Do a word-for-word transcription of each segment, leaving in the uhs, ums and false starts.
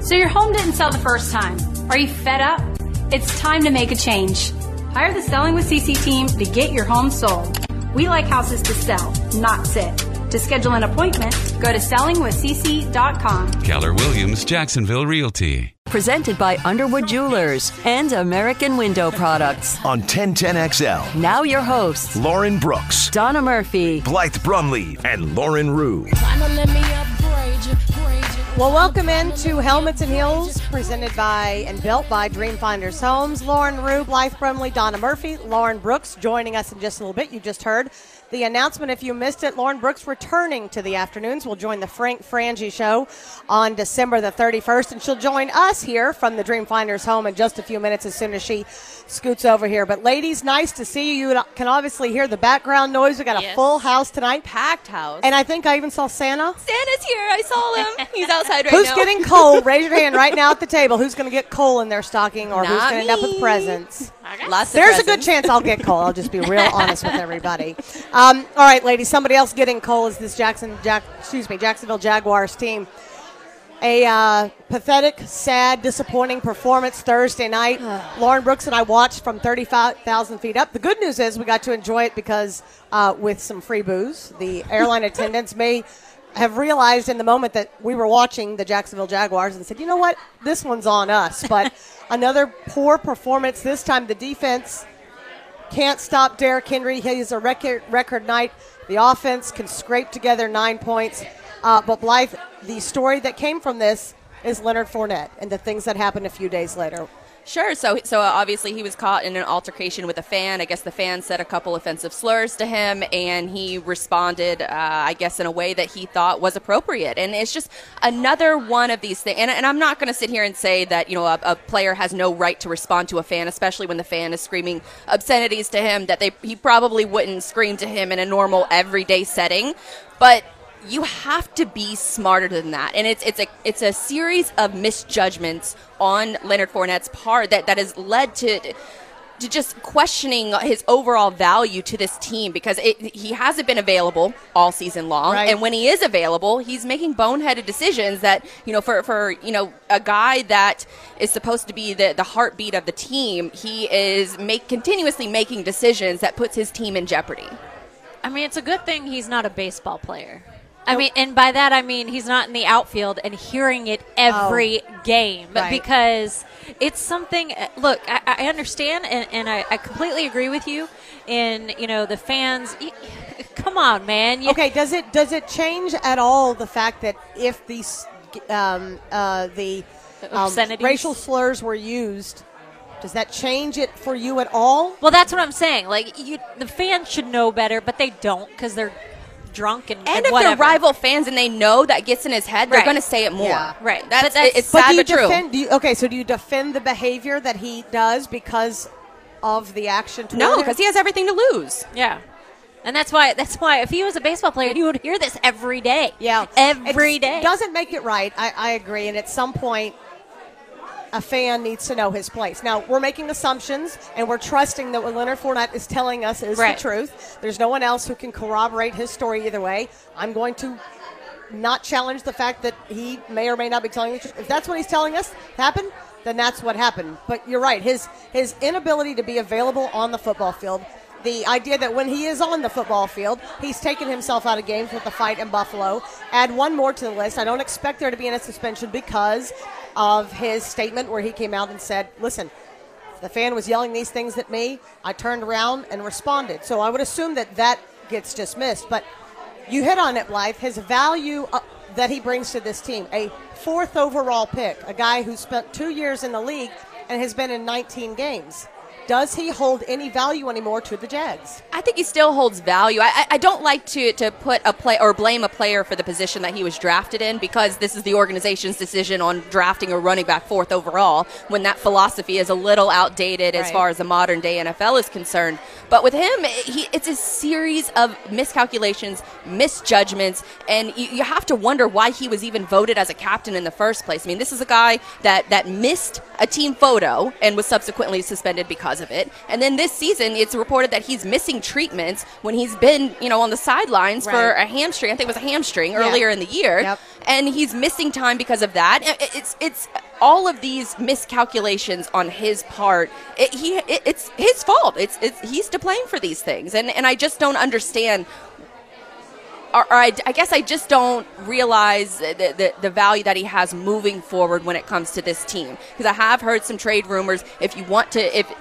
So your home didn't sell the first time. Are you fed up? It's time to make a change. Hire the Selling with C C team to get your home sold. We like houses to sell, not sit. To schedule an appointment, go to selling with c c dot com. Keller Williams, Jacksonville Realty. Presented by Underwood Jewelers and American Window Products. On ten ten X L. Now your hosts, Lauren Brooks, Donna Murphy, Blythe Brumley, and Lauren Rue. Well, welcome into Helmets and Heels, presented by and built by Dreamfinders Homes. Lauren Rue, Blythe Brumley, Donna Murphy, Lauren Brooks joining us in just a little bit. You just heard the announcement. If you missed it, Lauren Brooks returning to the afternoons will join the Frank Frangie Show on December the thirty-first, and she'll join us here from the Dreamfinders home in just a few minutes as soon as she scoots over here. But ladies, nice to see you. You can obviously hear the background noise. We got a yes. full house tonight. Packed house. And I think I even saw Santa. Santa's here. I saw him. He's outside right Who's now. Who's getting coal? Raise your hand right now at the table. Who's going to get coal in their stocking, or Not who's going to end up with me. presents? Lots There's of a good chance I'll get coal. I'll just be real honest with everybody. Um, all right, ladies. Somebody else getting coal is this Jackson, Jack, excuse me, Jacksonville Jaguars team. A uh, pathetic, sad, disappointing performance Thursday night. Lauren Brooks and I watched from thirty-five thousand feet up. The good news is we got to enjoy it because uh, with some free booze, the airline attendants may have realized in the moment that we were watching the Jacksonville Jaguars and said, you know what, this one's on us. But another poor performance. This time the defense can't stop Derrick Henry. He has a record, record night. The offense can scrape together nine points. Uh, but Blythe, the story that came from this is Leonard Fournette and the things that happened a few days later. Sure. So, so obviously he was caught in an altercation with a fan. I guess the fan said a couple offensive slurs to him, and he responded, uh, I guess, in a way that he thought was appropriate. And it's just another one of these things. And, and I'm not going to sit here and say that, you know, a, a player has no right to respond to a fan, especially when the fan is screaming obscenities to him that they he probably wouldn't scream to him in a normal everyday setting. But you have to be smarter than that, and it's it's a it's a series of misjudgments on Leonard Fournette's part that, that has led to to just questioning his overall value to this team, because it, he hasn't been available all season long, right. And when he is available, he's making boneheaded decisions that, you know, for for you know a guy that is supposed to be the the heartbeat of the team, he is make continuously making decisions that puts his team in jeopardy. I mean, it's a good thing he's not a baseball player. I mean, and by that I mean he's not in the outfield and hearing it every oh, game, right. because it's something. Look, I, I understand, and, and I, I completely agree with you. And you know, the fans. Come on, man. You, okay, does it does it change at all the fact that if these um, uh, the um, racial slurs were used? Does that change it for you at all? Well, that's what I'm saying. Like, you, the fans should know better, but they don't, because they're drunk and, and, and if whatever. they're rival fans and they know that gets in his head, they're Right. going to say it more. Yeah. Right. That's, But that's- it's But sad do you but true. defend? Do you, okay, so do you defend the behavior that he does because of the action? Toward No, him? because he has everything to lose. Yeah. And that's why that's why if he was a baseball player, he would hear this every day. Yeah, Every It's- day. Doesn't make it right. I, I agree. And at some point, a fan needs to know his place. Now, we're making assumptions, and we're trusting that what Leonard Fournette is telling us is Right. the truth. There's no one else who can corroborate his story either way. I'm going to not challenge the fact that he may or may not be telling the truth. If that's what he's telling us happened, then that's what happened. But you're right. His his inability to be available on the football field, the idea that when he is on the football field, he's taken himself out of games with the fight in Buffalo. Add one more to the list. I don't expect there to be any suspension because of his statement where he came out and said, listen, the fan was yelling these things at me. I turned around and responded. So I would assume that that gets dismissed. But you hit on it, Blythe. His value uh, that he brings to this team, a fourth overall pick, a guy who spent two years in the league and has been in nineteen games. Does he hold any value anymore to the Jags? I think he still holds value. I, I, I don't like to, to put a play or blame a player for the position that he was drafted in, because this is the organization's decision on drafting a running back fourth overall, when that philosophy is a little outdated as Right. far as the modern day N F L is concerned. But with him, he, it's a series of miscalculations, misjudgments, and you, you have to wonder why he was even voted as a captain in the first place. I mean, this is a guy that, that missed a team photo and was subsequently suspended because of it. And then this season, it's reported that he's missing treatments when he's been, you know, on the sidelines Right. for a hamstring. I think it was a hamstring Yeah. earlier in the year. Yep. and he's missing time because of that. It's it's all of these miscalculations on his part. It, he it, it's his fault. It's it's he's to blame for these things, and and I just don't understand. Or, or I, I guess I just don't realize the, the, the value that he has moving forward when it comes to this team. Because I have heard some trade rumors. If you want to, if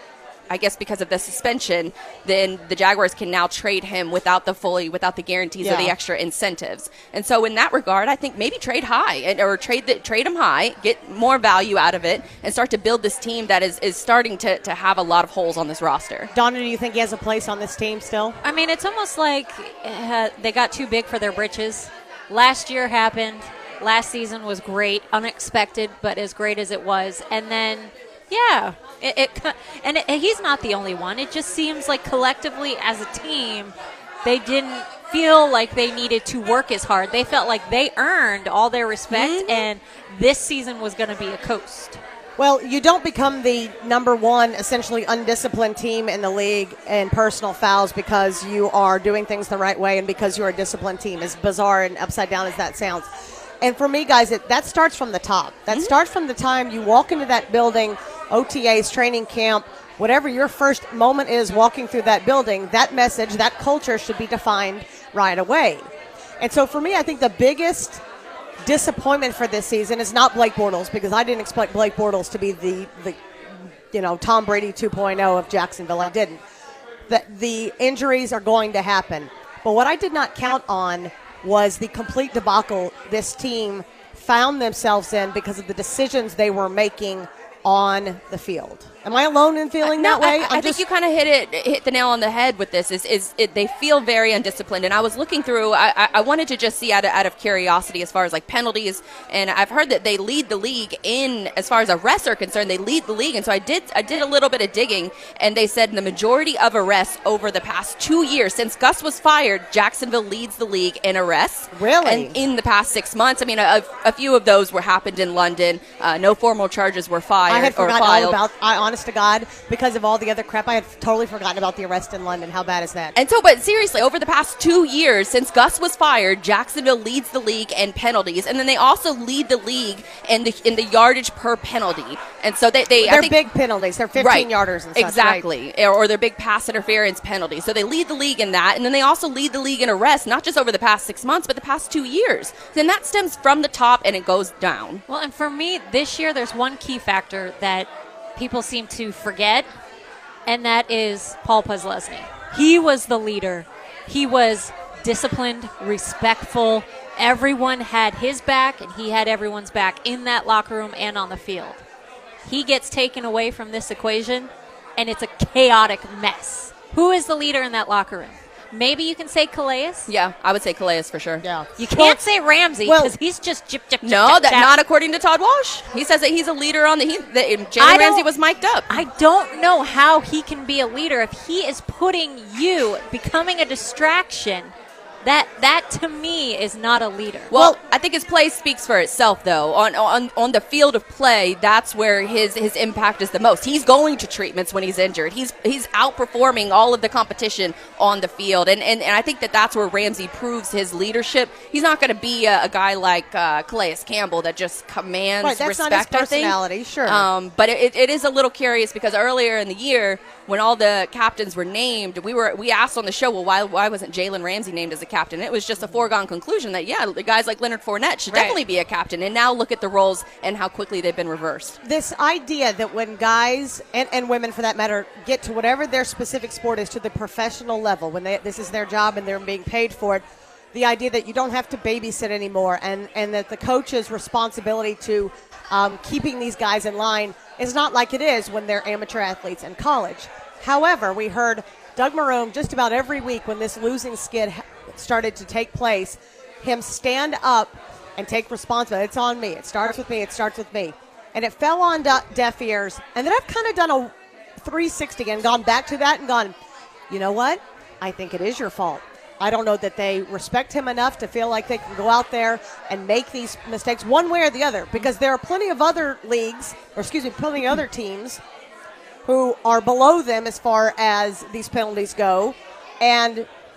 I guess because of the suspension, then the Jaguars can now trade him without the fully, without the guarantees yeah. or the extra incentives. And so in that regard, I think maybe trade high and, or trade the, trade him high, get more value out of it, and start to build this team that is, is starting to, to have a lot of holes on this roster. Donna, do you think he has a place on this team still? I mean, it's almost like uh, they got too big for their britches. Last year happened. Last season was great, unexpected, but as great as it was. And then, yeah, it, it and it, he's not the only one. It just seems like collectively as a team, they didn't feel like they needed to work as hard. They felt like they earned all their respect, mm-hmm. and this season was going to be a coast. Well, you don't become the number one, essentially undisciplined team in the league in personal fouls because you are doing things the right way and because you're a disciplined team, as bizarre and upside down as that sounds. And for me, guys, it, that starts from the top. That mm-hmm. starts from the time you walk into that building, O T As, training camp, whatever your first moment is walking through that building, that message, that culture should be defined right away. And so for me, I think the biggest disappointment for this season is not Blake Bortles, because I didn't expect Blake Bortles to be the, the you know, Tom Brady two point oh of Jacksonville. I didn't. That the injuries are going to happen. But what I did not count on was the complete debacle this team found themselves in because of the decisions they were making on the field. Am I alone in feeling no, that way? I, I think you kind of hit it, hit the nail on the head with this. Is is it, they feel very undisciplined, and I was looking through. I, I wanted to just see out of, out of curiosity as far as like penalties, and I've heard that they lead the league in as far as arrests are concerned. They lead the league, and so I did I did a little bit of digging, and they said the majority of arrests over the past two years since Gus was fired, Jacksonville leads the league in arrests. Really? And in the past six months, I mean, a, a few of those were happened in London. Uh, no formal charges were fired. I had or forgotten filed. all about. I honest to God, because of all the other crap, I had totally forgotten about the arrest in London. How bad is that? And so, but seriously, over the past two years, since Gus was fired, Jacksonville leads the league in penalties, and then they also lead the league in the in the yardage per penalty. And so they, they they're I think, big penalties. They're fifteen yarders and such, exactly, right? or, or they're big pass interference penalties. So they lead the league in that, and then they also lead the league in arrests, not just over the past six months, but the past two years. Then that stems from the top and it goes down. Well, and for me, this year, there's one key factor that people seem to forget, and that is Paul Posluszny. He was the leader. He was disciplined, respectful. Everyone had his back, and he had everyone's back in that locker room and on the field. He gets taken away from this equation, and it's a chaotic mess. Who is the leader in that locker room? Maybe you can say Calais. Yeah, I would say Calais for sure. Yeah, you can't well, say Ramsey because well, he's just jip jip. No, jip, that jip. not according to Todd Walsh. He says that he's a leader on the. He, that Jalen Ramsey was mic'd up. I don't know how he can be a leader if he is putting you becoming a distraction. That that to me is not a leader. Well, well, I think his play speaks for itself, though. On on on the field of play, that's where his his impact is the most. He's going to treatments when he's injured. He's he's outperforming all of the competition on the field, and and, and I think that that's where Ramsey proves his leadership. He's not going to be a, a guy like uh, Calais Campbell that just commands right, that's respect. Not his personality, I think. Sure. Um, but it, it is a little curious because earlier in the year, when all the captains were named, we were we asked on the show, well, why why wasn't Jalen Ramsey named as a captain? It was just a foregone conclusion that, yeah, the guys like Leonard Fournette should right. definitely be a captain. And now look at the roles and how quickly they've been reversed. This idea that when guys, and, and women for that matter, get to whatever their specific sport is to the professional level, when they, this is their job and they're being paid for it, the idea that you don't have to babysit anymore and, and that the coach's responsibility to um, keeping these guys in line is not like it is when they're amateur athletes in college. However, we heard Doug Marrone just about every week when this losing skid started to take place, him stand up and take responsibility. It's on me. It starts with me. It starts with me. And it fell on deaf ears. And then I've kind of done a three sixty and gone back to that and gone, you know what? I think it is your fault. I don't know that they respect him enough to feel like they can go out there and make these mistakes one way or the other, because there are plenty of other leagues, or excuse me, plenty of other teams who are below them as far as these penalties go. And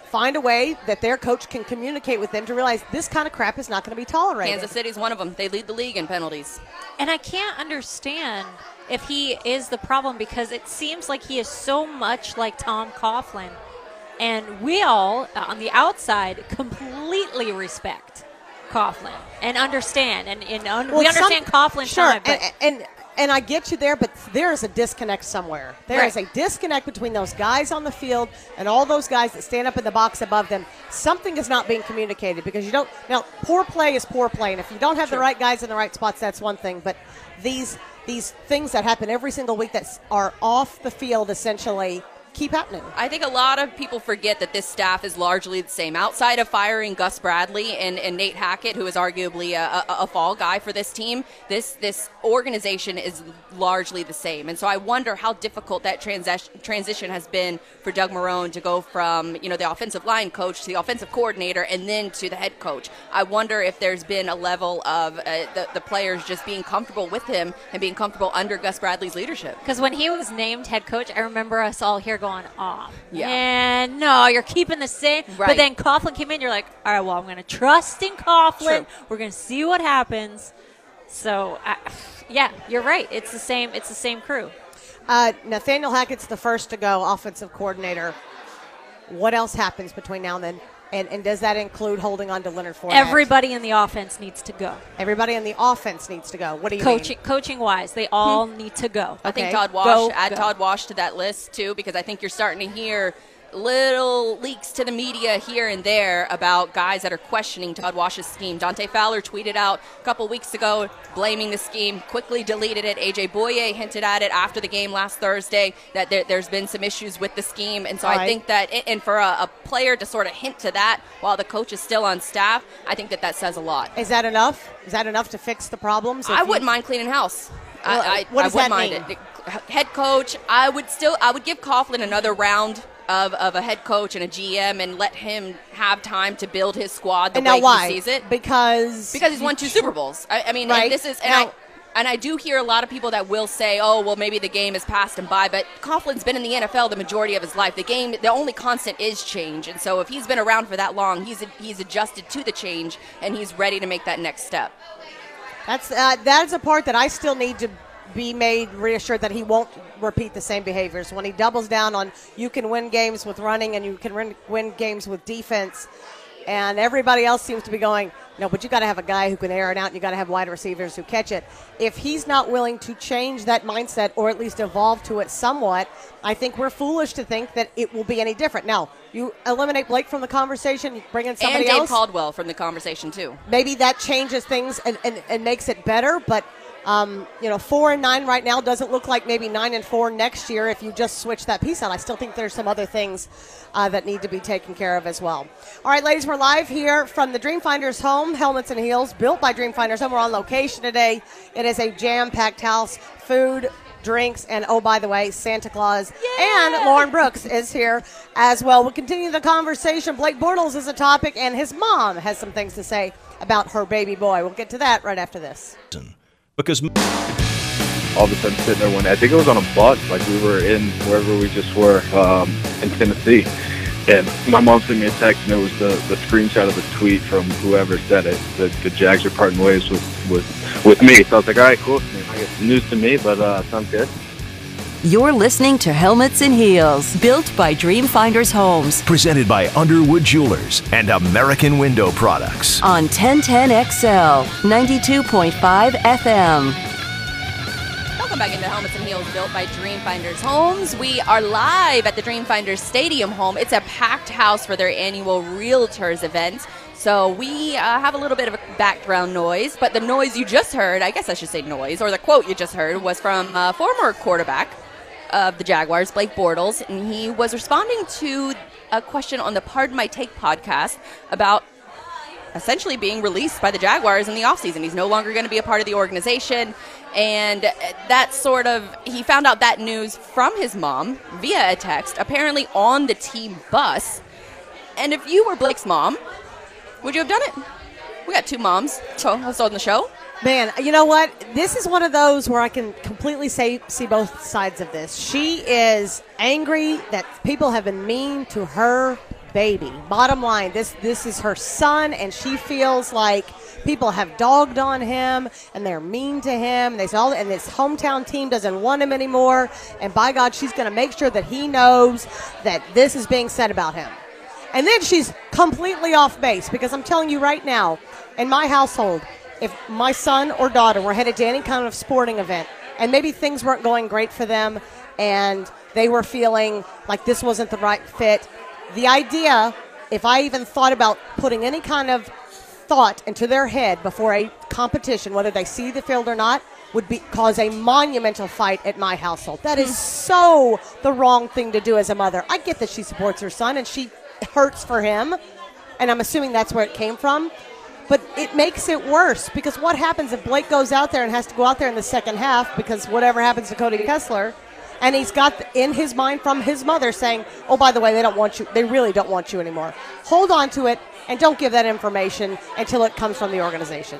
find a way that their coach can communicate with them to realize this kind of crap is not going to be tolerated. Kansas City's one of them. They lead the league in penalties. And I can't understand if he is the problem, because it seems like he is so much like Tom Coughlin. And we all, on the outside, completely respect Coughlin and understand. And, and un- well, we understand some, Coughlin's sure, time. But and, and and I get you there, but there is a disconnect somewhere. There Right. is a disconnect between those guys on the field and all those guys that stand up in the box above them. Something is not being communicated because you don't. Now, poor play is poor play, and if you don't have Sure. the right guys in the right spots, that's one thing. But these these things that happen every single week that are off the field essentially keep happening. I think a lot of people forget that this staff is largely the same. Outside of firing Gus Bradley and, and Nate Hackett, who is arguably a, a, a fall guy for this team, this this organization is largely the same. And so I wonder how difficult that transition transition has been for Doug Marrone to go from, you know, the offensive line coach to the offensive coordinator and then to the head coach. I wonder if there's been a level of uh, the, the players just being comfortable with him and being comfortable under Gus Bradley's leadership. because when he was named head coach, I remember us all here going, oh, Yeah. man, no, you're keeping the same. Right. But then Coughlin came in, you're like, all right, well, I'm going to trust in Coughlin. True. We're going to see what happens. So, I, yeah, you're right. It's the same. It's the same crew. Uh, Nathaniel Hackett's the first to go, offensive coordinator. What else happens between now and then? And, and does that include holding on to Leonard Fournette? Everybody in the offense needs to go. Everybody in the offense needs to go. What do you Coaching, mean? coaching wise, they all need to go. I think Okay. Todd Wash, Go, add go. Todd Wash to that list too, because I think you're starting to hear little leaks to the media here and there about guys that are questioning Todd Wash's scheme. Dante Fowler tweeted out a couple weeks ago blaming the scheme, quickly deleted it. A J Boye hinted at it after the game last Thursday that there, there's been some issues with the scheme. And so All I right. think that, and for a, a player to sort of hint to that while the coach is still on staff, I think that that says a lot. Is that enough? Is that enough to fix the problems? If I you- wouldn't mind cleaning house. Well, I, I, what I does wouldn't that mind mean? it. Head coach, I would still, I would give Coughlin another round of, of a head coach and a G M and let him have time to build his squad the And way now why? he sees it. Because Because he's won two Super Bowls. I, I mean, Right. and this is, and Now- I, and I do hear a lot of people that will say, oh, well, maybe the game has passed him by, but Coughlin's been in the N F L the majority of his life. The game, the only constant is change, and so if he's been around for that long, he's he's adjusted to the change, and he's ready to make that next step. That's uh, that's a part that I still need to be made reassured that he won't repeat the same behaviors. When he doubles down on you can win games with running and you can win, win games with defense, and everybody else seems to be going, no, but you got to have a guy who can air it out and you got to have wide receivers who catch it. If he's not willing to change that mindset or at least evolve to it somewhat, I think we're foolish to think that it will be any different. Now, you eliminate Blake from the conversation, you bring in somebody and Dave else. Caldwell from the conversation, too. Maybe that changes things and, and, and makes it better, but um, you know, four and nine right now doesn't look like maybe nine and four next year if you just switch that piece out. I still think there's some other things uh, that need to be taken care of as well. All right, ladies, we're live here from the Dreamfinders home, Helmets and Heels, built by Dreamfinders home. We're on location today. It is a jam-packed house, food, drinks, and oh, by the way, Santa Claus and Lauren Brooks is here as well. We'll continue the conversation. Blake Bortles is a topic, and his mom has some things to say about her baby boy. We'll get to that right after this. Because all of a sudden sitting there one day, I think it was on a bus, like we were in wherever we just were um, in Tennessee. And my mom sent me a text, and it was the, the screenshot of the tweet from whoever said it, that the Jags are parting ways with, with, with me. So I was like, all right, cool. I guess news to me, but uh, sounds good. You're listening to Helmets and Heels, built by Dreamfinders Homes Presented by Underwood Jewelers and American Window Products. on ten ten X L, ninety-two point five F M. Welcome back into Helmets and Heels, built by Dreamfinders Homes. We are live at the Dreamfinders Stadium home. It's a packed house for their annual Realtors event. So we uh, have a little bit of a background noise, but the noise you just heard, I guess I should say noise, or the quote you just heard, was from uh, former quarterback of the Jaguars, Blake Bortles, and he was responding to a question on the Pardon My Take podcast about essentially being released by the Jaguars in the offseason. He's no longer going to be a part of the organization. And that sort of, he found out that news from his mom via a text, apparently on the team bus. And if you were Blake's mom, would you have done it? We got two moms so host on the show. Man, you know what? This is one of those where I can completely say, see both sides of this. She is angry that people have been mean to her baby. Bottom line, this this is her son, and she feels like people have dogged on him, and they're mean to him. And, they say all, and this hometown team doesn't want him anymore. And by God, she's going to make sure that he knows that this is being said about him. And then she's completely off base, because I'm telling you right now, in my household, if my son or daughter were headed to any kind of sporting event, and maybe things weren't going great for them, and they were feeling like this wasn't the right fit, the idea, if I even thought about putting any kind of thought into their head before a competition, whether they see the field or not, would be cause a monumental fight at my household. That is so the wrong thing to do as a mother. I get that she supports her son and she hurts for him, and I'm assuming that's where it came from. But it makes it worse, because what happens if Blake goes out there and has to go out there in the second half because whatever happens to Cody Kessler, and he's got in his mind from his mother saying, oh, by the way, they don't want you. They really don't want you anymore. Hold on to it and don't give that information until it comes from the organization.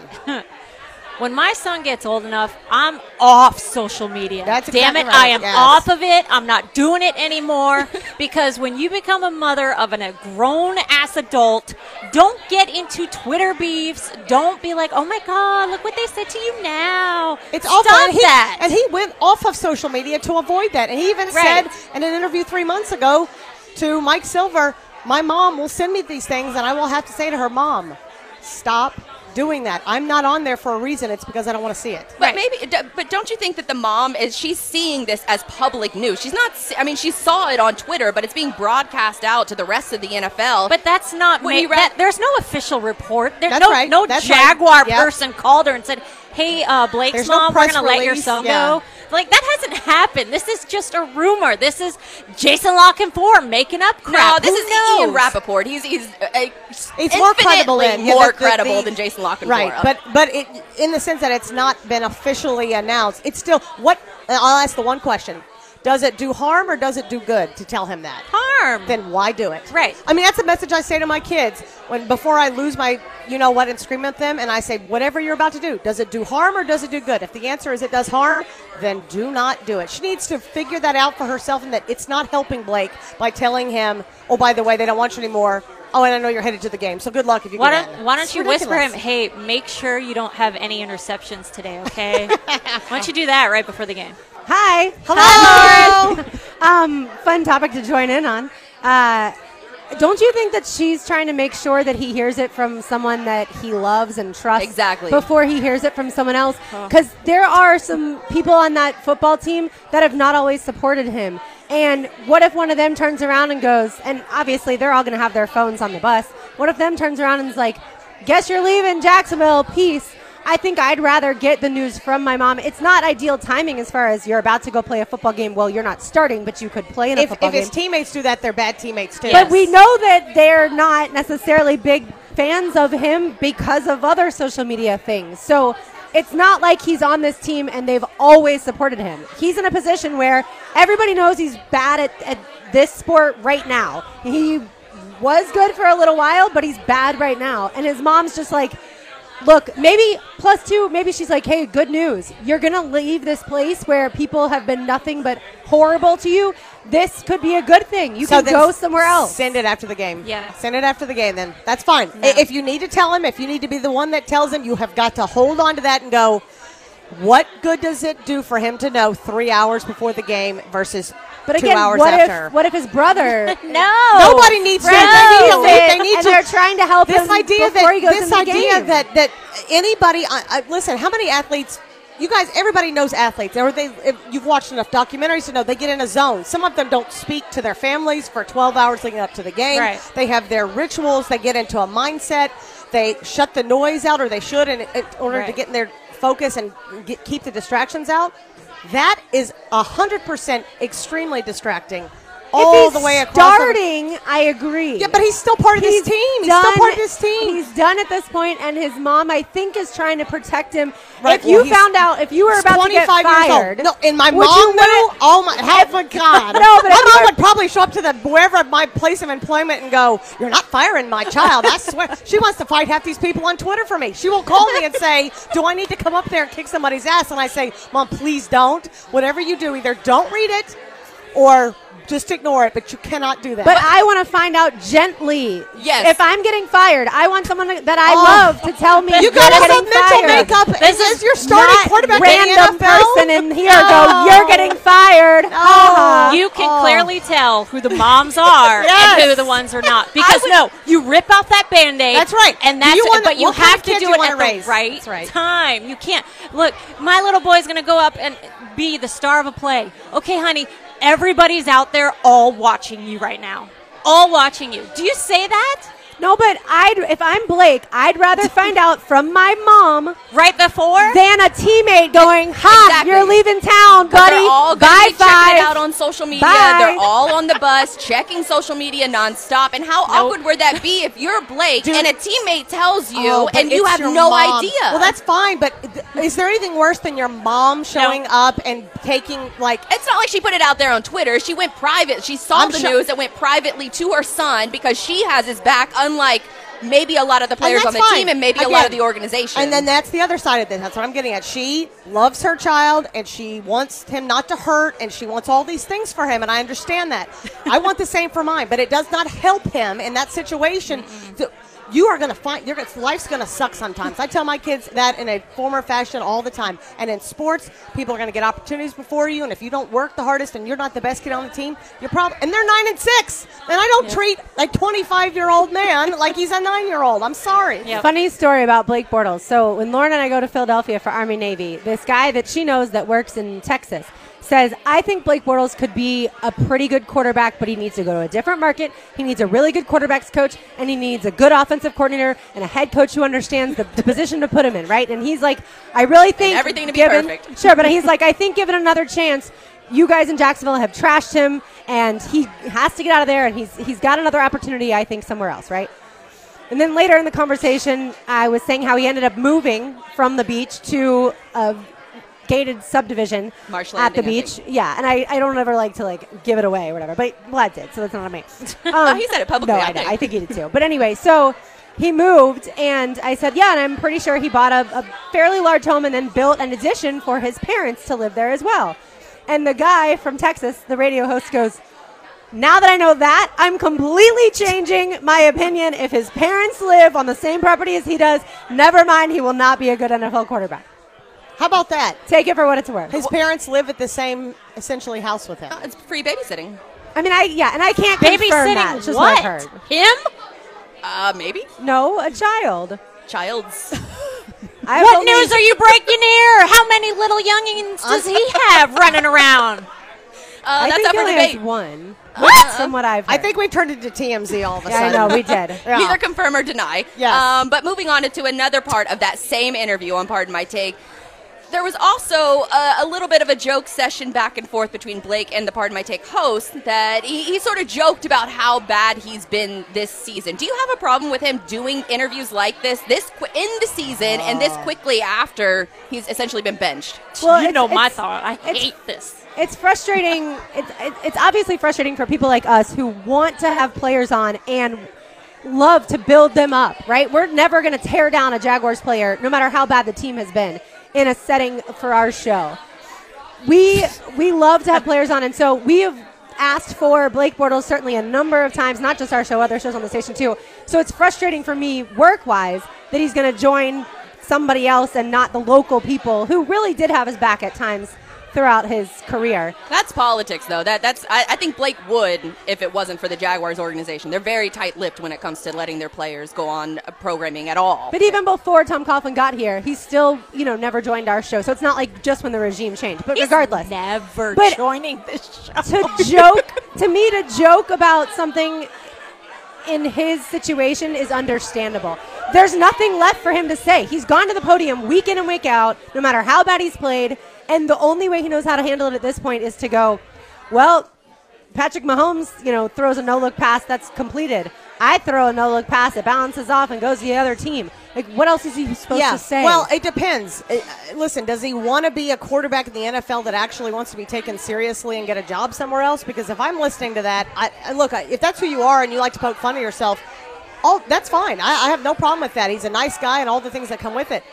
When my son gets old enough, I'm off social media. That's Damn exactly it, right. I am Yes. off of it. I'm not doing it anymore. Because when you become a mother of an, a grown-ass adult, don't get into Twitter beefs. Don't be like, oh, my God, look what they said to you now. It's Stop awful. And he, that. And he went off of social media to avoid that. And he even Right. said in an interview three months ago to Mike Silver, my mom will send me these things, and I will have to say to her, Mom, stop doing that. I'm not on there for a reason. It's because I don't want to see it. But maybe, but don't you think that the mom is, she's seeing this as public news? She's not, I mean, she saw it on Twitter, but it's being broadcast out to the rest of the N F L. But that's not, When ma- you read- that, there's no official report. There's That's no, right. no That's Jaguar right. Yep. person called her and said, hey, uh, Blake's There's no mom, we're press going to let your release. son Yeah. go. Like, that hasn't happened. This is just a rumor. This is Jason Lock and Four making up crap. No, this Who is knows? Ian Rappaport. He's he's a, It's more credible infinitely than yeah, more the- the- credible the- than Jason Lock and right. Four. But but it in the sense that it's not been officially announced. It's still what I'll ask the one question: does it do harm or does it do good to tell him that? Harm. Then why do it? Right. I mean, that's a message I say to my kids when before I lose my, you know what, and scream at them, and I say, whatever you're about to do, does it do harm or does it do good? If the answer is it does harm, then do not do it. She needs to figure that out for herself, and that it's not helping Blake by telling him, oh, by the way, they don't want you anymore. Oh, and I know you're headed to the game, so good luck if you Why get don't, in. why don't It's you whisper him, ridiculous. hey, make sure you don't have any interceptions today, okay? Why don't you do that right before the game? Hi. Hello. Hi, Lauren. um, fun topic to join in on. Uh, don't you think that she's trying to make sure that he hears it from someone that he loves and trusts Exactly. before he hears it from someone else? Because there are some people on that football team that have not always supported him. And what if one of them turns around and goes, and obviously they're all going to have their phones on the bus. What if them turns around and is like, guess you're leaving Jacksonville, peace. I think I'd rather get the news from my mom. It's not ideal timing as far as you're about to go play a football game. Well, you're not starting, but you could play in a If, football if game. his teammates do that, they're bad teammates too. But we know that they're not necessarily big fans of him because of other social media things. So it's not like he's on this team and they've always supported him. He's in a position where everybody knows he's bad at, at this sport right now. He was good for a little while, but he's bad right now. And his mom's just like, look, maybe plus two, maybe she's like, hey, good news. You're going to leave this place where people have been nothing but horrible to you. This could be a good thing. You So can then go somewhere else. Send it after the game. Yeah. Send it after the game then. That's fine. I- If you need to tell him, if you need to be the one that tells him, you have got to hold on to that and go, what good does it do for him to know three hours before the game versus But two again, hours what after? if what if his brother? No. Nobody needs to. Bro, They need to leave. They need and to. they're trying to help this him idea before that he goes this in the idea game. that that anybody. I, I, listen, how many athletes? You guys, everybody knows athletes. Or they, if you've watched enough documentaries to know they get in a zone. Some of them don't speak to their families for twelve hours leading up to the game. Right. They have their rituals. They get into a mindset. They shut the noise out, or they should, in, in order to Right. get in their focus and get, keep the distractions out. That is a hundred percent extremely distracting. All if he's the way across. starting, I agree. Yeah, but he's still part of He's this team. He's done- still part of this team. He's done at this point, and his mom, I think, is trying to protect him. Right, if well, you he's- found out, if you were He's about to get twenty-five years fired, old. No, and my would mom you knew. wanna- Oh my, help my God! No, but my if mom you're- would probably show up to the wherever my place of employment and go, "You're not firing my child." I swear, she wants to fight half these people on Twitter for me. She will call me and say, "Do I need to come up there and kick somebody's ass?" And I say, "Mom, please don't. Whatever you do, either don't read it." or just ignore it, but you cannot do that. But I want to find out gently. Yes. If I'm getting fired, I want someone that I Oh. love to tell me you you're got to getting have mental fired. makeup. This is is your starting not quarterback random in the N F L? person in here No. go, you're getting fired. Uh-huh. You can Oh. clearly tell who the moms are Yes. and who the ones are not. Because no, you rip off that Band-Aid. That's right. And Do that's you wanna- but you what kind have of to kid do do you it wanna at raise? the right, That's right. time. You can't. Look, my little boy's going to go up and be the star of a play. Okay, honey, everybody's out there all watching you right now. All watching you. Do you say that? No, but I'd if I'm Blake, I'd rather find out from my mom right before than a teammate going, "Ha, Exactly. you're leaving town, buddy. They're all Bye, gonna be checking five." it out on social media. Bye. They're all on the bus checking social media nonstop. And how awkward would that be if you're Blake Dude. and a teammate tells you Oh, but and you it's have your no mom. idea? Well, that's fine, but th- is there anything worse than your mom showing up and taking, like... It's not like she put it out there on Twitter. She went private. She saw I'm the sure- news and went privately to her son because she has his back, unlike maybe a lot of the players on that's the fine. team and maybe a Again, lot of the organization. And then that's the other side of this. That's what I'm getting at. She loves her child, and she wants him not to hurt, and she wants all these things for him, and I understand that. I want the same for mine, but it does not help him in that situation. To, you are going to find, you're gonna, life's going to suck sometimes. I tell my kids that in a former fashion all the time. And in sports, people are going to get opportunities before you, and if you don't work the hardest and you're not the best kid on the team, you're probably, and they're nine and six. And I don't Yeah. treat a twenty-five-year-old man like he's a nine-year-old. I'm sorry. Funny story about Blake Bortles. So when Lauren and I go to Philadelphia for Army Navy, this guy that she knows that works in Texas says, I think Blake Bortles could be a pretty good quarterback, but he needs to go to a different market. He needs a really good quarterbacks coach, and he needs a good offensive coordinator and a head coach who understands the, the position to put him in, right? And he's like, I really think And everything to be given, perfect. Sure, but he's like, I think given another chance, you guys in Jacksonville have trashed him, and he has to get out of there, and he's he's got another opportunity, I think, somewhere else, right? And then later in the conversation, I was saying how he ended up moving from the beach to a gated subdivision Marsh at the Landing, I beach. Yeah, and I, I don't ever like to like give it away or whatever, but Vlad did, so that's not on me. Um, He said it publicly, No, I I, know, think. I think he did too. But anyway, so he moved, and I said, yeah, and I'm pretty sure he bought a, a fairly large home and then built an addition for his parents to live there as well. And the guy from Texas, the radio host, goes, now that I know that, I'm completely changing my opinion. If his parents live on the same property as he does, never mind, he will not be a good N F L quarterback. How about that? Take it for what it's worth. His parents live at the same, essentially, house with him. It's free babysitting. I mean, I yeah, and I can't confirm that. It's just what I've heard. Him? Uh, maybe. No, a child. Child's. I've What only- news are you breaking here? How many little youngins does he have running around? Uh, I that's think up he for only debate. has one. What? From what I've heard. I think we've turned it to T M Z all of a Yeah, I sudden. know, we did. Yeah. Neither confirm or deny. Yes. Um, but moving on to another part of that same interview on Pardon My Take, there was also a, a little bit of a joke session back and forth between Blake and the Pardon My Take host that he, he sort of joked about how bad he's been this season. Do you have a problem with him doing interviews like this, this qu- in the season and this quickly after he's essentially been benched? Well, you it's- know my it's- thought. I it's- hate this. It's frustrating. It's it, it's obviously frustrating for people like us who want to have players on and love to build them up, right? We're never going to tear down a Jaguars player, no matter how bad the team has been, in a setting for our show. We we love to have players on, and so we have asked for Blake Bortles certainly a number of times, not just our show, other shows on the station too. So it's frustrating for me work-wise that he's going to join somebody else and not the local people who really did have his back at times throughout his career. That's politics, though. That that's I, I think Blake would if it wasn't for the Jaguars organization. They're very tight-lipped when it comes to letting their players go on uh, programming at all. But even before Tom Coughlin got here, he still, you know, never joined our show. So it's not like just when the regime changed. But He's regardless, never But joining this show. to joke, to me, to joke about something in his situation is understandable. There's nothing left for him to say. He's gone to the podium week in and week out, no matter how bad he's played. And the only way he knows how to handle it at this point is to go, well, Patrick Mahomes, you know, throws a no-look pass that's completed. I throw a no-look pass, it balances off and goes to the other team. Like, what else is he supposed yeah. to say? Well, it depends. Uh, listen, does he want to be a quarterback in the N F L that actually wants to be taken seriously and get a job somewhere else? Because if I'm listening to that, I, I look, I, if that's who you are and you like to poke fun of yourself, all that's fine. I, I have no problem with that. He's a nice guy and all the things that come with it.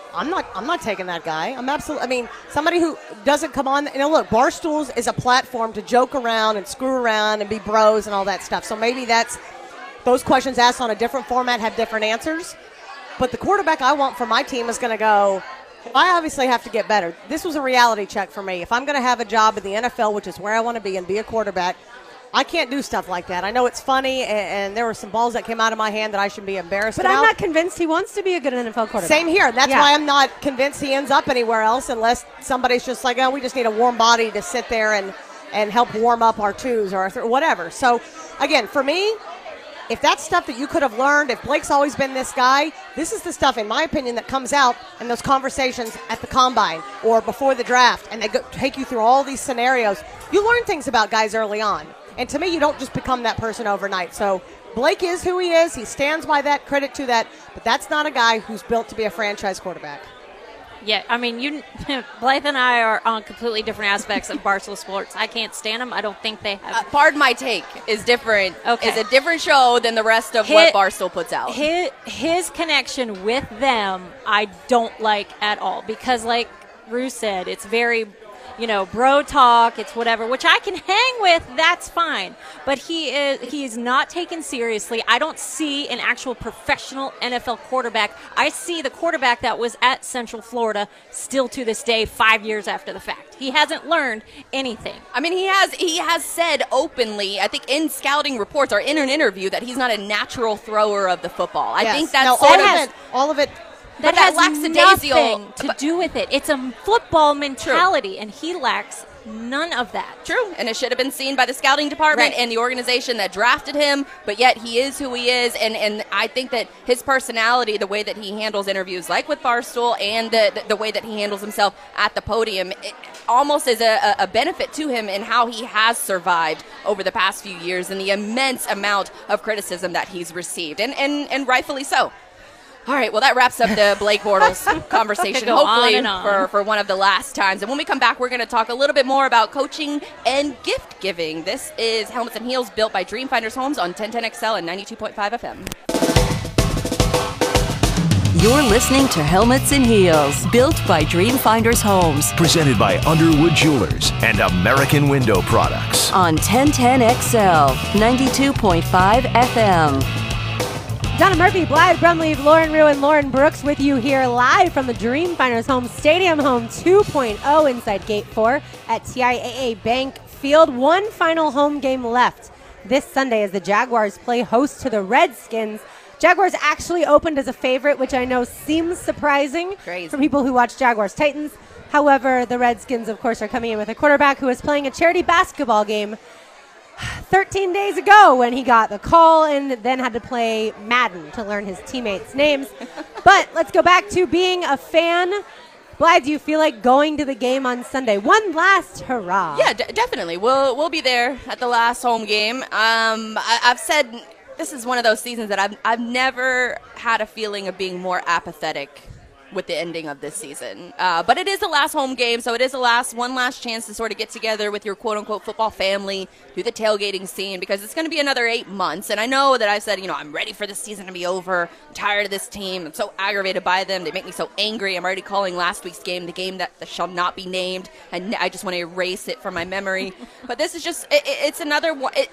I'm not. I'm not taking that guy. I'm absolutely. I mean, somebody who doesn't come on. You know, look, Barstools is a platform to joke around and screw around and be bros and all that stuff. So maybe that's those questions asked on a different format have different answers. But the quarterback I want for my team is going to go. I obviously have to get better. This was a reality check for me. If I'm going to have a job in the N F L, which is where I want to be, and be a quarterback, I can't do stuff like that. I know it's funny, and, and there were some balls that came out of my hand that I should be embarrassed But about. I'm not convinced he wants to be a good N F L quarterback. Same here. That's Yeah. why I'm not convinced he ends up anywhere else unless somebody's just like, oh, we just need a warm body to sit there and, and help warm up our twos or our th- whatever. So, again, for me, if that's stuff that you could have learned, if Blake's always been this guy, this is the stuff, in my opinion, that comes out in those conversations at the combine or before the draft, and they go, take you through all these scenarios. You learn things about guys early on. And to me, you don't just become that person overnight. So Blake is who he is. He stands by that, credit to that. But that's not a guy who's built to be a franchise quarterback. Yeah, I mean, you, Blythe and I are on completely different aspects of Barstool Sports. I can't stand them. I don't think they have. Uh, Pardon My Take is different. Okay. Is a different show than the rest of His- what Barstool puts out. His, his connection with them, I don't like at all because, like Rue said, it's very, you know, bro talk. It's whatever, which I can hang with. That's fine. But he is he is not taken seriously. I don't see an actual professional N F L quarterback. I see the quarterback that was at Central Florida still to this day, five years after the fact. He hasn't learned anything. I mean, he has he has said openly, I think in scouting reports or in an interview, that he's not a natural thrower of the football. I Yes. think that's Now, sort all of of it, all of it That, But that has lackadaisical- nothing to do with it. It's a football mentality, and he lacks none of that. True, and it should have been seen by the scouting department Right. and the organization that drafted him, but yet he is who he is, and, and I think that his personality, the way that he handles interviews like with Barstool and the, the, the way that he handles himself at the podium, it almost is a, a benefit to him in how he has survived over the past few years and the immense amount of criticism that he's received, and, and, and rightfully so. All right, well, that wraps up the Blake Bortles conversation, Go hopefully on and on. for, for one of the last times. And when we come back, we're going to talk a little bit more about coaching and gift giving. This is Helmets and Heels, built by Dreamfinders Homes on ten ten X L and ninety-two point five F M. You're listening to Helmets and Heels, built by Dreamfinders Homes Presented by Underwood Jewelers and American Window Products. on ten ten X L, ninety-two point five F M. Donna Murphy, Blythe Brumleve, Lauren Rue, and Lauren Brooks with you here live from the Dreamfinders Home Stadium Home two point oh inside Gate four at T I A A Bank Field. One final home game left this Sunday as the Jaguars play host to the Redskins. Jaguars actually opened as a favorite, which I know seems surprising Crazy. for people who watch Jaguars Titans. However, the Redskins, of course, are coming in with a quarterback who is playing a charity basketball game thirteen days ago when he got the call and then had to play Madden to learn his teammates' names. But let's go back to being a fan. Blythe, do you feel like going to the game on Sunday? One last hurrah. Yeah, d- definitely. We'll we'll be there at the last home game. Um, I, I've said this is one of those seasons that I've I've never had a feeling of being more apathetic with the ending of this season. Uh, but it is the last home game, so it is the last one last chance to sort of get together with your quote-unquote football family, do the tailgating scene, because it's going to be another eight months. And I know that I've said, you know, I'm ready for this season to be over. I'm tired of this team. I'm so aggravated by them. They make me so angry. I'm already calling last week's game the game that, that shall not be named, and I just want to erase it from my memory. But this is just, it, it, it's another one. It,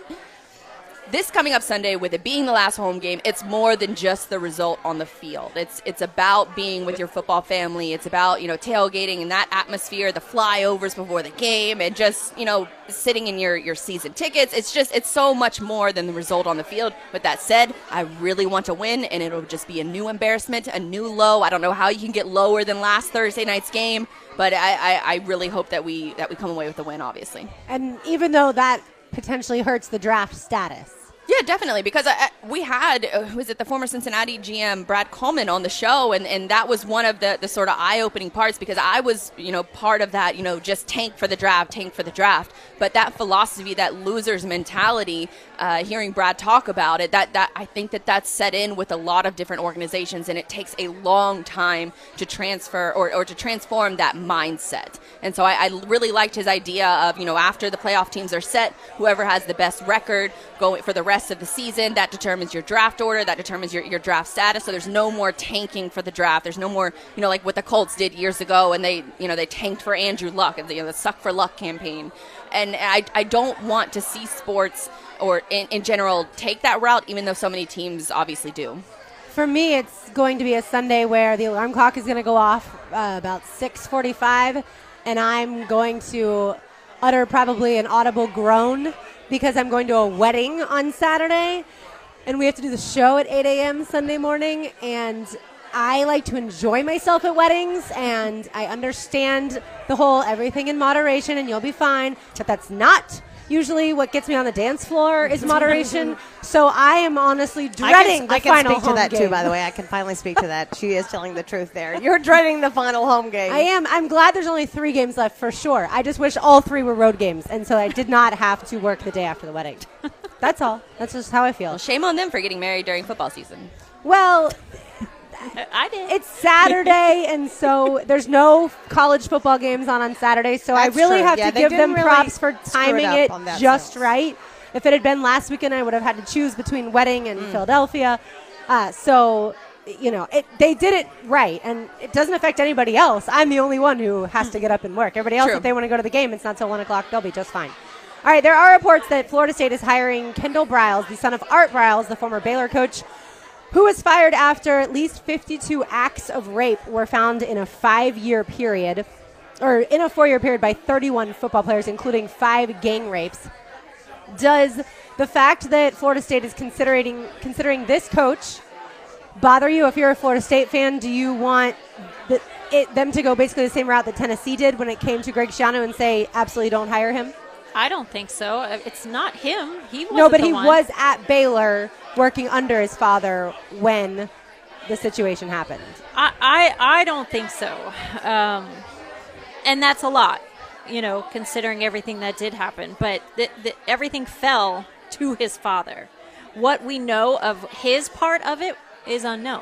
This coming up Sunday, with it being the last home game, it's more than just the result on the field. It's it's about being with your football family. It's about, you know, tailgating and that atmosphere, the flyovers before the game, and just, you know, sitting in your, your season tickets. It's just, it's so much more than the result on the field. With that said, I really want to win, and it'll just be a new embarrassment, a new low. I don't know how you can get lower than last Thursday night's game, but I, I, I really hope that we that we come away with the win, obviously. And even though that potentially hurts the draft status. Yeah, definitely, because I, I, we had, uh, who was it, the former Cincinnati G M, Brad Coleman, on the show, and, and that was one of the, the sort of eye-opening parts, because I was, you know, part of that, you know, just tank for the draft, tank for the draft. But that philosophy, that loser's mentality, uh, hearing Brad talk about it, that, that I think that that's set in with a lot of different organizations, and it takes a long time to transfer or, or to transform that mindset. And so I, I really liked his idea of, you know, after the playoff teams are set, whoever has the best record going for the rest of the season, that determines your draft order, that determines your, your draft status. So there's no more tanking for the draft. There's no more, you know, like what the Colts did years ago, and they, you know, they tanked for Andrew Luck, and you know, the Suck for Luck campaign. And I, I don't want to see sports or in, in general take that route, even though so many teams obviously do. For me, it's going to be a Sunday where the alarm clock is going to go off uh, about six forty-five, and I'm going to utter probably an audible groan because I'm going to a wedding on Saturday, and we have to do the show at eight a.m. Sunday morning, and I like to enjoy myself at weddings, and I understand the whole everything in moderation, and you'll be fine, but that's not usually what gets me on the dance floor is moderation. So I am honestly dreading I can, the I can final speak home to that game. too, by the way. I can finally speak to that. She is telling the truth there. You're dreading the final home game. I am. I'm glad there's only three games left for sure. I just wish all three were road games, and so I did not have to work the day after the wedding. That's all. That's just how I feel. Well, shame on them for getting married during football season. Well, I did. it's Saturday, and so there's no college football games on on Saturday, so That's I really true. have Yeah, to they give didn't them really props for screw it timing up it on that just sense. right. If it had been last weekend, I would have had to choose between wedding and Mm. Philadelphia. Uh, so, you know, it, they did it right, and it doesn't affect anybody else. I'm the only one who has to get up and work. Everybody else, True. if they want to go to the game, it's not till one o'clock. They'll be just fine. All right, there are reports that Florida State is hiring Kendall Briles, the son of Art Briles, the former Baylor coach, who was fired after at least fifty-two acts of rape were found in a five-year period, or in a four-year period by thirty-one football players, including five gang rapes. Does the fact that Florida State is considering considering this coach bother you? If you're a Florida State fan, do you want the, it, them to go basically the same route that Tennessee did when it came to Greg Schiano and say absolutely don't hire him? I don't think so. Uh, It's not him. He wasn't No, but the he one. was at Baylor working under his father when the situation happened. I, I, I don't think so. Um, and that's a lot, you know, considering everything that did happen. But th- th- everything fell to his father. What we know of his part of it is unknown.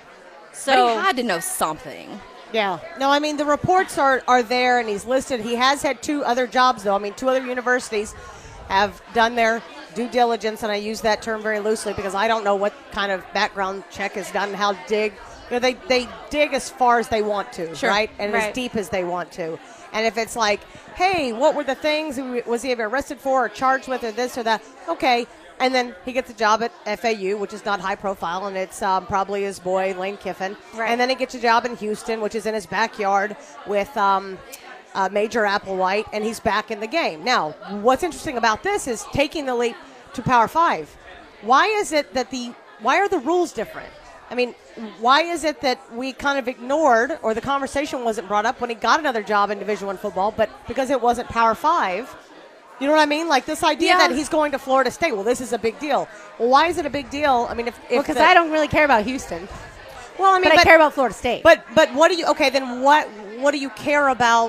So But he had to know something. Yeah. No, I mean, the reports are, are there, and he's listed. He has had two other jobs, though. I mean, two other universities have done their due diligence, and I use that term very loosely because I don't know what kind of background check is done, how dig. You know, they, they dig as far as they want to, Sure. right? And Right. as deep as they want to. And if it's like, hey, what were the things? Was he ever arrested for or charged with or this or that? Okay. And then he gets a job at F A U, which is not high profile, and it's um, probably his boy, Lane Kiffin. Right. And then he gets a job in Houston, which is in his backyard with um, uh, Major Applewhite, and he's back in the game. Now, what's interesting about this is taking the leap to Power Five. Why is it that the why are the rules different? I mean, why is it that we kind of ignored or the conversation wasn't brought up when he got another job in Division One football, but because it wasn't Power Five? You know what I mean? Like this idea Yeah. that he's going to Florida State. Well, this is a big deal. Well, why is it a big deal? I mean, if, if Because the- I don't really care about Houston, well, I mean, but, I care about Florida State. But but what do you? Okay, then what what do you care about?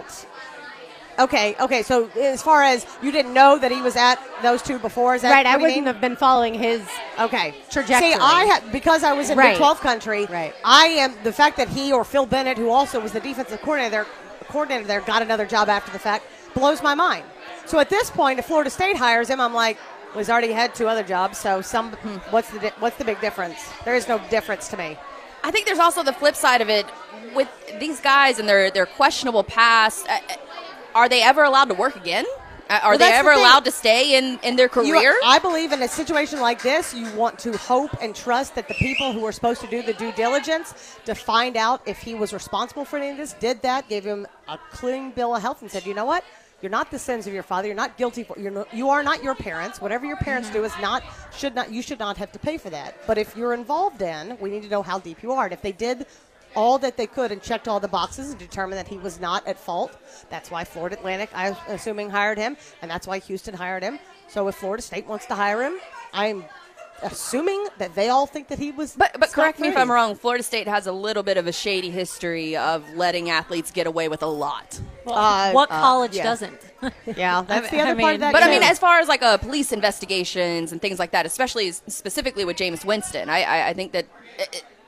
Okay, okay. So as far as you didn't know that he was at those two before, is that right, I what you wouldn't mean? have been folling his Okay, trajectory. See, I had because I was in Right. Big twelve country. Right. I am the fact that he or Phil Bennett, who also was the defensive coordinator, coordinator there, got another job after the fact, blows my mind. So at this point, if Florida State hires him, I'm like, well, he's already had two other jobs. So some, what's the di- what's the big difference? There is no difference to me. I think there's also the flip side of it with these guys and their, their questionable past. Uh, are they ever allowed to work again? Uh, are Well, they that's the ever thing. allowed to stay in, in their You- career? I believe in a situation like this, you want to hope and trust that the people who are supposed to do the due diligence to find out if he was responsible for any of this did that, gave him a clean bill of health, and said, you know what? You're not the sins of your father. You're not guilty. For, you're no, you are not your parents. Whatever your parents do is not should not. You should not have to pay for that. But if you're involved in, we need to know how deep you are. And if they did all that they could and checked all the boxes and determined that he was not at fault, that's why Florida Atlantic, I'm assuming, hired him, and that's why Houston hired him. So if Florida State wants to hire him, I'm assuming that they all think that he was. But but correct me if scot-free. I'm wrong. Florida State has a little bit of a shady history of letting athletes get away with a lot. Uh, what uh, college yeah. doesn't? Yeah, that's I- the other I part mean- of that. But I too. mean, as far as like uh, police investigations and things like that, especially s- specifically with Jameis Winston, I I, I think that it,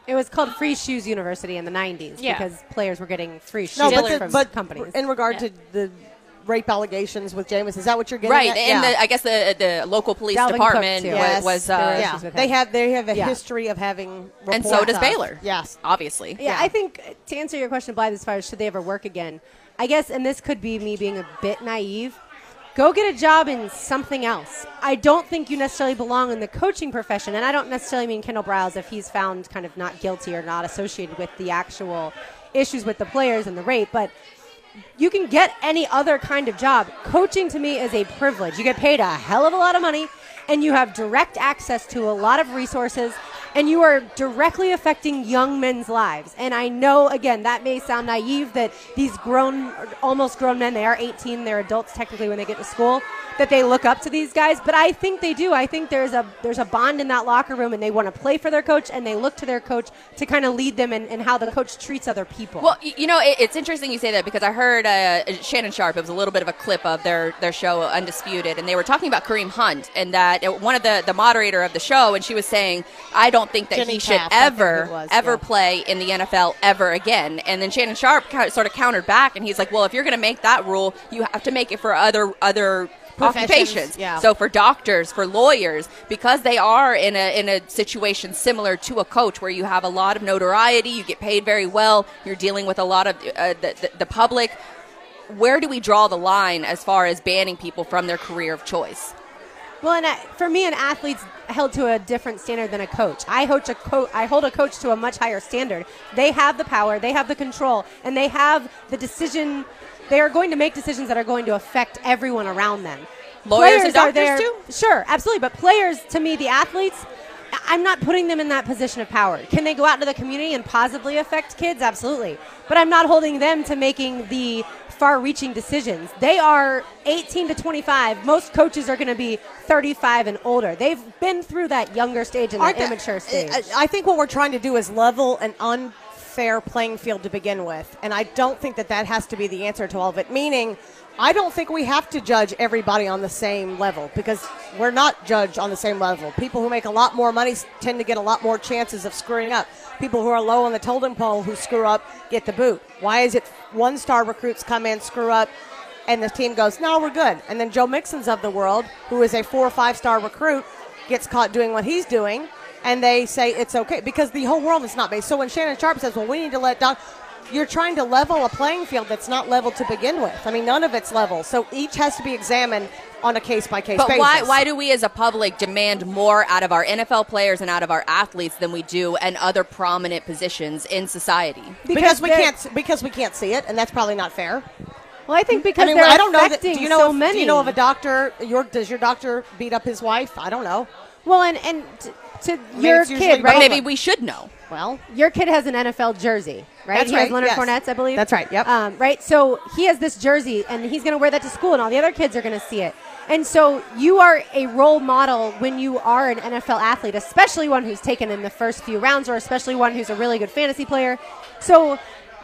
It was called Free Shoes University in the nineties Yeah. because players were getting free shoes No, but, the, from but companies. in regard Yeah. to the rape allegations with Jameis, is that what you're getting Right, at? and yeah. the, I guess the the local police Dalvin Cook, department too. was, Yes. was There uh, were yeah, issues with they him. have they have a Yeah. history of having and so reports does of- Baylor. Yes. obviously. Yeah, Yeah. I think uh, to answer your question, Blythe, as far as should they ever work again, I guess, and this could be me being a bit naive, go get a job in something else. I don't think you necessarily belong in the coaching profession, and I don't necessarily mean Kendall Briles if he's found kind of not guilty or not associated with the actual issues with the players and the rape, but you can get any other kind of job. Coaching to me is a privilege. You get paid a hell of a lot of money, and you have direct access to a lot of resources, and you are directly affecting young men's lives. And I know, again, that may sound naive that these grown, almost grown men, they are eighteen, they're adults technically when they get to school, that they look up to these guys, but I think they do. I think there's a there's a bond in that locker room, and they want to play for their coach, and they look to their coach to kind of lead them in, in how the coach treats other people. Well, y- you know, it, it's interesting you say that because I heard uh, Shannon Sharp. It was a little bit of a clip of their, their show Undisputed, and they were talking about Kareem Hunt and that uh, one of the the moderator of the show, and she was saying, I don't think that Jenny he should Taft, I think ever it was, ever yeah. play in the N F L ever again. And then Shannon Sharp kind of, sort of countered back, and he's like, well, if you're going to make that rule, you have to make it for other other. Professions, occupations. yeah. So for doctors, for lawyers, because they are in a in a situation similar to a coach where you have a lot of notoriety, you get paid very well, you're dealing with a lot of uh, the, the, the public. Where do we draw the line as far as banning people from their career of choice? Well, and uh, for me, an athlete's held to a different standard than a coach. I, coach a co- I hold a coach to a much higher standard. They have the power, they have the control, and they have the decision. They are going to make decisions that are going to affect everyone around them. Lawyers and Players are doctors there, too? Sure, absolutely. But players, to me, the athletes, I- I'm not putting them in that position of power. Can they go out into the community and positively affect kids? Absolutely. But I'm not holding them to making the far-reaching decisions. They are eighteen to twenty-five. Most coaches are going to be thirty-five and older. They've been through that younger stage and that Aren't they- immature stage. I, I think what we're trying to do is level an unfair playing field to begin with, and I don't think that that has to be the answer to all of it. Meaning, I don't think we have to judge everybody on the same level because we're not judged on the same level. People who make a lot more money tend to get a lot more chances of screwing up. People who are low on the totem pole who screw up get the boot. Why is it one-star recruits come in, screw up, and the team goes, no, we're good. And then Joe Mixon's of the world, who is a four or five-star recruit, gets caught doing what he's doing, and they say it's okay because the whole world is not based. So when Shannon Sharp says, well, we need to let Doc, you're trying to level a playing field that's not level to begin with. I mean, none of it's level. So each has to be examined on a case-by-case But basis. why why do we as a public demand more out of our N F L players and out of our athletes than we do in other prominent positions in society? Because, we they're- can't because we can't see it, and that's probably not fair. Well, I think because I mean, they're I don't know that. affecting Do you know? so if, many. Do you know of a doctor? Your does your doctor beat up his wife? I don't know. Well, and and t- to mean, your it's usually kid, both. right? But maybe we should know. Well, Your kid has an N F L jersey, right? That's he has right, Leonard yes. Fournette's, I believe. That's right, yep. Um, right. So he has this jersey, and he's going to wear that to school, and all the other kids are going to see it. And so you are a role model when you are an N F L athlete, especially one who's taken in the first few rounds, or especially one who's a really good fantasy player. So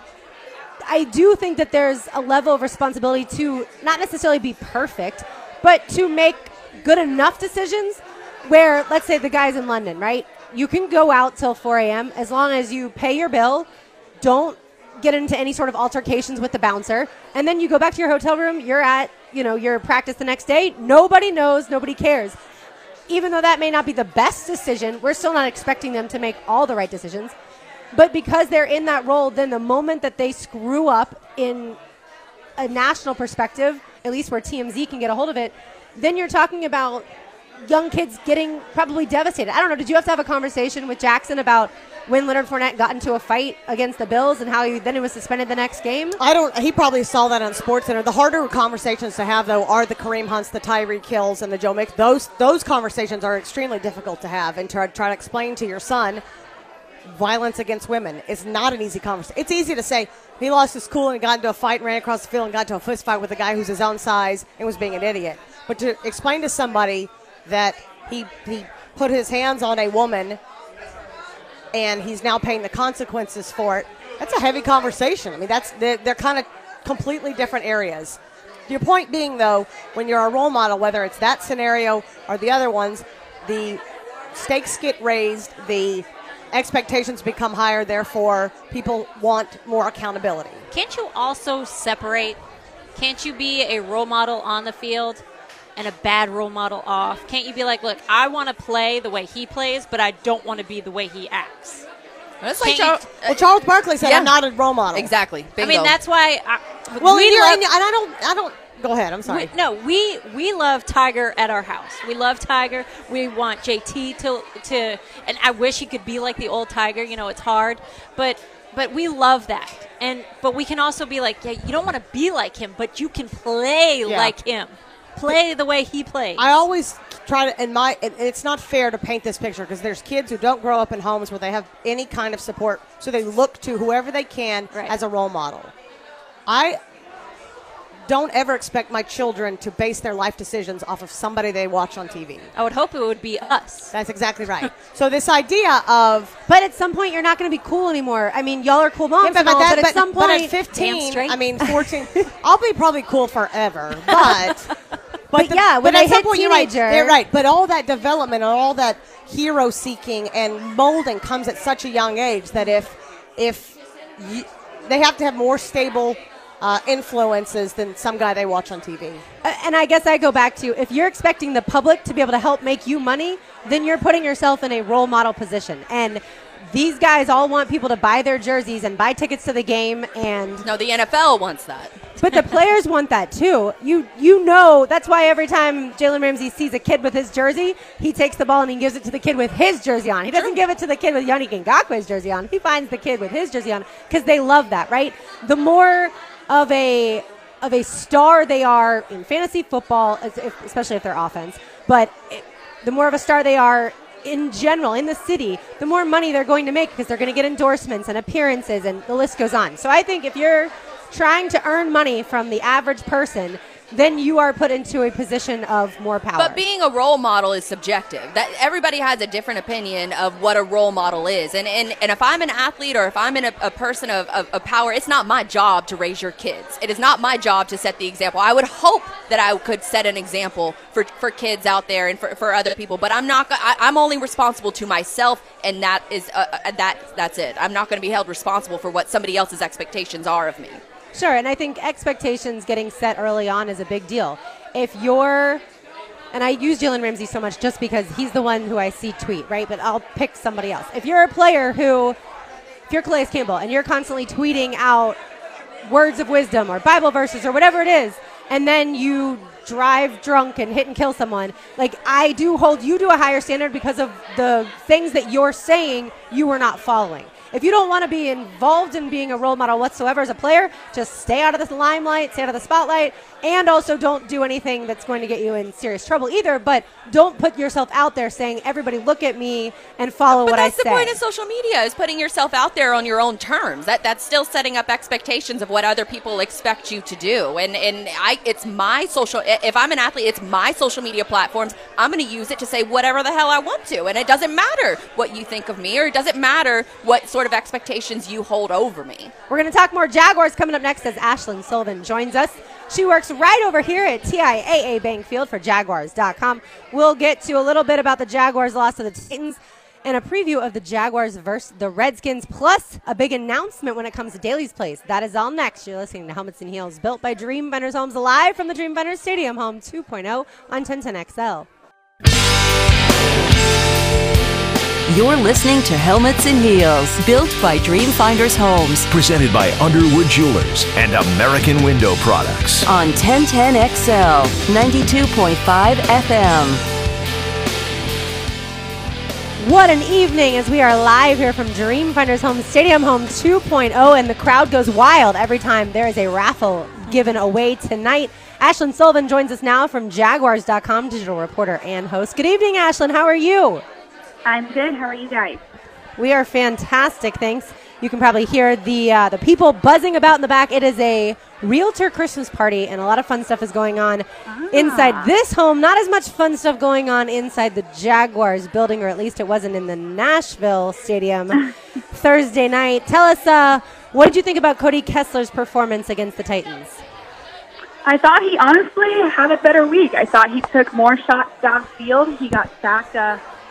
I do think that there's a level of responsibility to not necessarily be perfect, but to make good enough decisions where, let's say the guy's in London, right? You can go out till four a.m. as long as you pay your bill, don't get into any sort of altercations with the bouncer, and then you go back to your hotel room, you're at, you know, your practice the next day. Nobody knows, nobody cares. Even though that may not be the best decision, we're still not expecting them to make all the right decisions. But because they're in that role, then the moment that they screw up in a national perspective, at least where T M Z can get a hold of it, then you're talking about young kids getting probably devastated. I don't know. Did you have to have a conversation with Jackson about when Leonard Fournette got into a fight against the Bills and how he then he was suspended the next game? I don't. He probably saw that on SportsCenter. The harder conversations to have, though, are the Kareem Hunts, the Tyreek Hills, and the Joe Mix. Those those conversations are extremely difficult to have, and try, try to explain to your son violence against women is not an easy conversation. It's easy to say he lost his cool and got into a fight and ran across the field and got into a fist fight with a guy who's his own size and was being an idiot. But to explain to somebody that he he put his hands on a woman and he's now paying the consequences for it, that's a heavy conversation. I mean, that's they're, they're kind of completely different areas. Your point being, though, when you're a role model, whether it's that scenario or the other ones, the stakes get raised, the expectations become higher, therefore people want more accountability. Can't you also separate? Can't you be a role model on the field and a bad role model off? Can't you be like, look, I want to play the way he plays, but I don't want to be the way he acts? That's like Charles, you, uh, well, Charles Barkley said, yeah. "I'm not a role model." Exactly. Bingo. I mean, that's why. I, Well, we you're, love, and, and I don't, I don't. Go ahead. I'm sorry. We, no, we we love Tiger at our house. We love Tiger. We want J T to to, and I wish he could be like the old Tiger. You know, it's hard, but but we love that. And but we can also be like, yeah, you don't want to be like him, but you can play Yeah. like him. Play the way he plays. I always try to, and my, and it's not fair to paint this picture because there's kids who don't grow up in homes where they have any kind of support, so they look to whoever they can Right. as a role model. I don't ever expect my children to base their life decisions off of somebody they watch on T V. I would hope it would be us. That's exactly right. So this idea of, But at some point, you're not going to be cool anymore. I mean, y'all are cool moms, yeah, but, and all, that- but, at some but point, at fifteen, Damn straight. I mean, fourteen, I'll be probably cool forever. But, But yeah, when but they at some hit point, you're right. teenager- They're right. But all that development and all that hero seeking and molding comes at such a young age that if if you, they have to have more stable uh, influences than some guy they watch on T V. Uh, and I guess I go back to, if you're expecting the public to be able to help make you money, then you're putting yourself in a role model position. And these guys all want people to buy their jerseys and buy tickets to the game, and no, the N F L wants that. but the players want that too. You you know, that's why every time Jalen Ramsey sees a kid with his jersey, he takes the ball and he gives it to the kid with his jersey on. He doesn't give it to the kid with Yannick Ngakwe's jersey on. He finds the kid with his jersey on because they love that, right? The more of a of a star they are in fantasy football, as if, especially if they're offense, but it, the more of a star they are in general in the city, the more money they're going to make because they're going to get endorsements and appearances, and the list goes on. So I think if you're trying to earn money from the average person, then you are put into a position of more power. But being a role model is subjective. That everybody has a different opinion of what a role model is. And and, and if I'm an athlete or if I'm in a, a person of, of, of power, it's not my job to raise your kids. It is not my job to set the example. I would hope that I could set an example for, for kids out there and for, for other people. But I'm not. I, I'm only responsible to myself, and that is uh, uh, that that's it. I'm not going to be held responsible for what somebody else's expectations are of me. Sure, and I think expectations getting set early on is a big deal. If you're, and I use Jalen Ramsey so much just because he's the one who I see tweet, right? But I'll pick somebody else. If you're a player who, if you're Calais Campbell and you're constantly tweeting out words of wisdom or Bible verses or whatever it is, and then you drive drunk and hit and kill someone, like, I do hold you to a higher standard because of the things that you're saying you were not following. If you don't want to be involved in being a role model whatsoever as a player, just stay out of the limelight, stay out of the spotlight, and also don't do anything that's going to get you in serious trouble either. But don't put yourself out there saying, everybody look at me and follow but what I say. that's the point of social media, is putting yourself out there on your own terms. That that's still setting up expectations of what other people expect you to do. And and I, it's my social. If I'm an athlete, it's my social media platforms. I'm going to use it to say whatever the hell I want to, and it doesn't matter what you think of me, or it doesn't matter what sort of expectations you hold over me. We're going to talk more Jaguars coming up next as Ashlyn Sullivan joins us. She works right over here at T I A A Bank Field for Jaguars dot com. We'll get to a little bit about the Jaguars' loss to the Titans and a preview of the Jaguars versus the Redskins, plus a big announcement when it comes to Daly's Place. That is all next. You're listening to Helmets and Heels, built by Dream Vendors Homes, live from the Dream Vendors Stadium, home two point oh on ten ten X L. You're listening to Helmets and Heels, built by Dreamfinders Homes, Presented by Underwood Jewelers and American Window Products. on ten ten X L, ninety-two point five F M. What an evening as we are live here from Dreamfinders Homes Stadium, home two point oh, and the crowd goes wild every time there is a raffle given away tonight. Ashlyn Sullivan joins us now from Jaguars dot com, digital reporter and host. Good evening, Ashlyn. How are you? I'm good. How are you guys? We are fantastic, thanks. You can probably hear the uh, the people buzzing about in the back. It is a realtor Christmas party, and a lot of fun stuff is going on Ah. inside this home. Not as much fun stuff going on inside the Jaguars building, or at least it wasn't in the Nashville Stadium Thursday night. Tell us, uh, what did you think about Cody Kessler's performance against the Titans? I thought he honestly had a better week. I thought he took more shots downfield. He got sacked uh,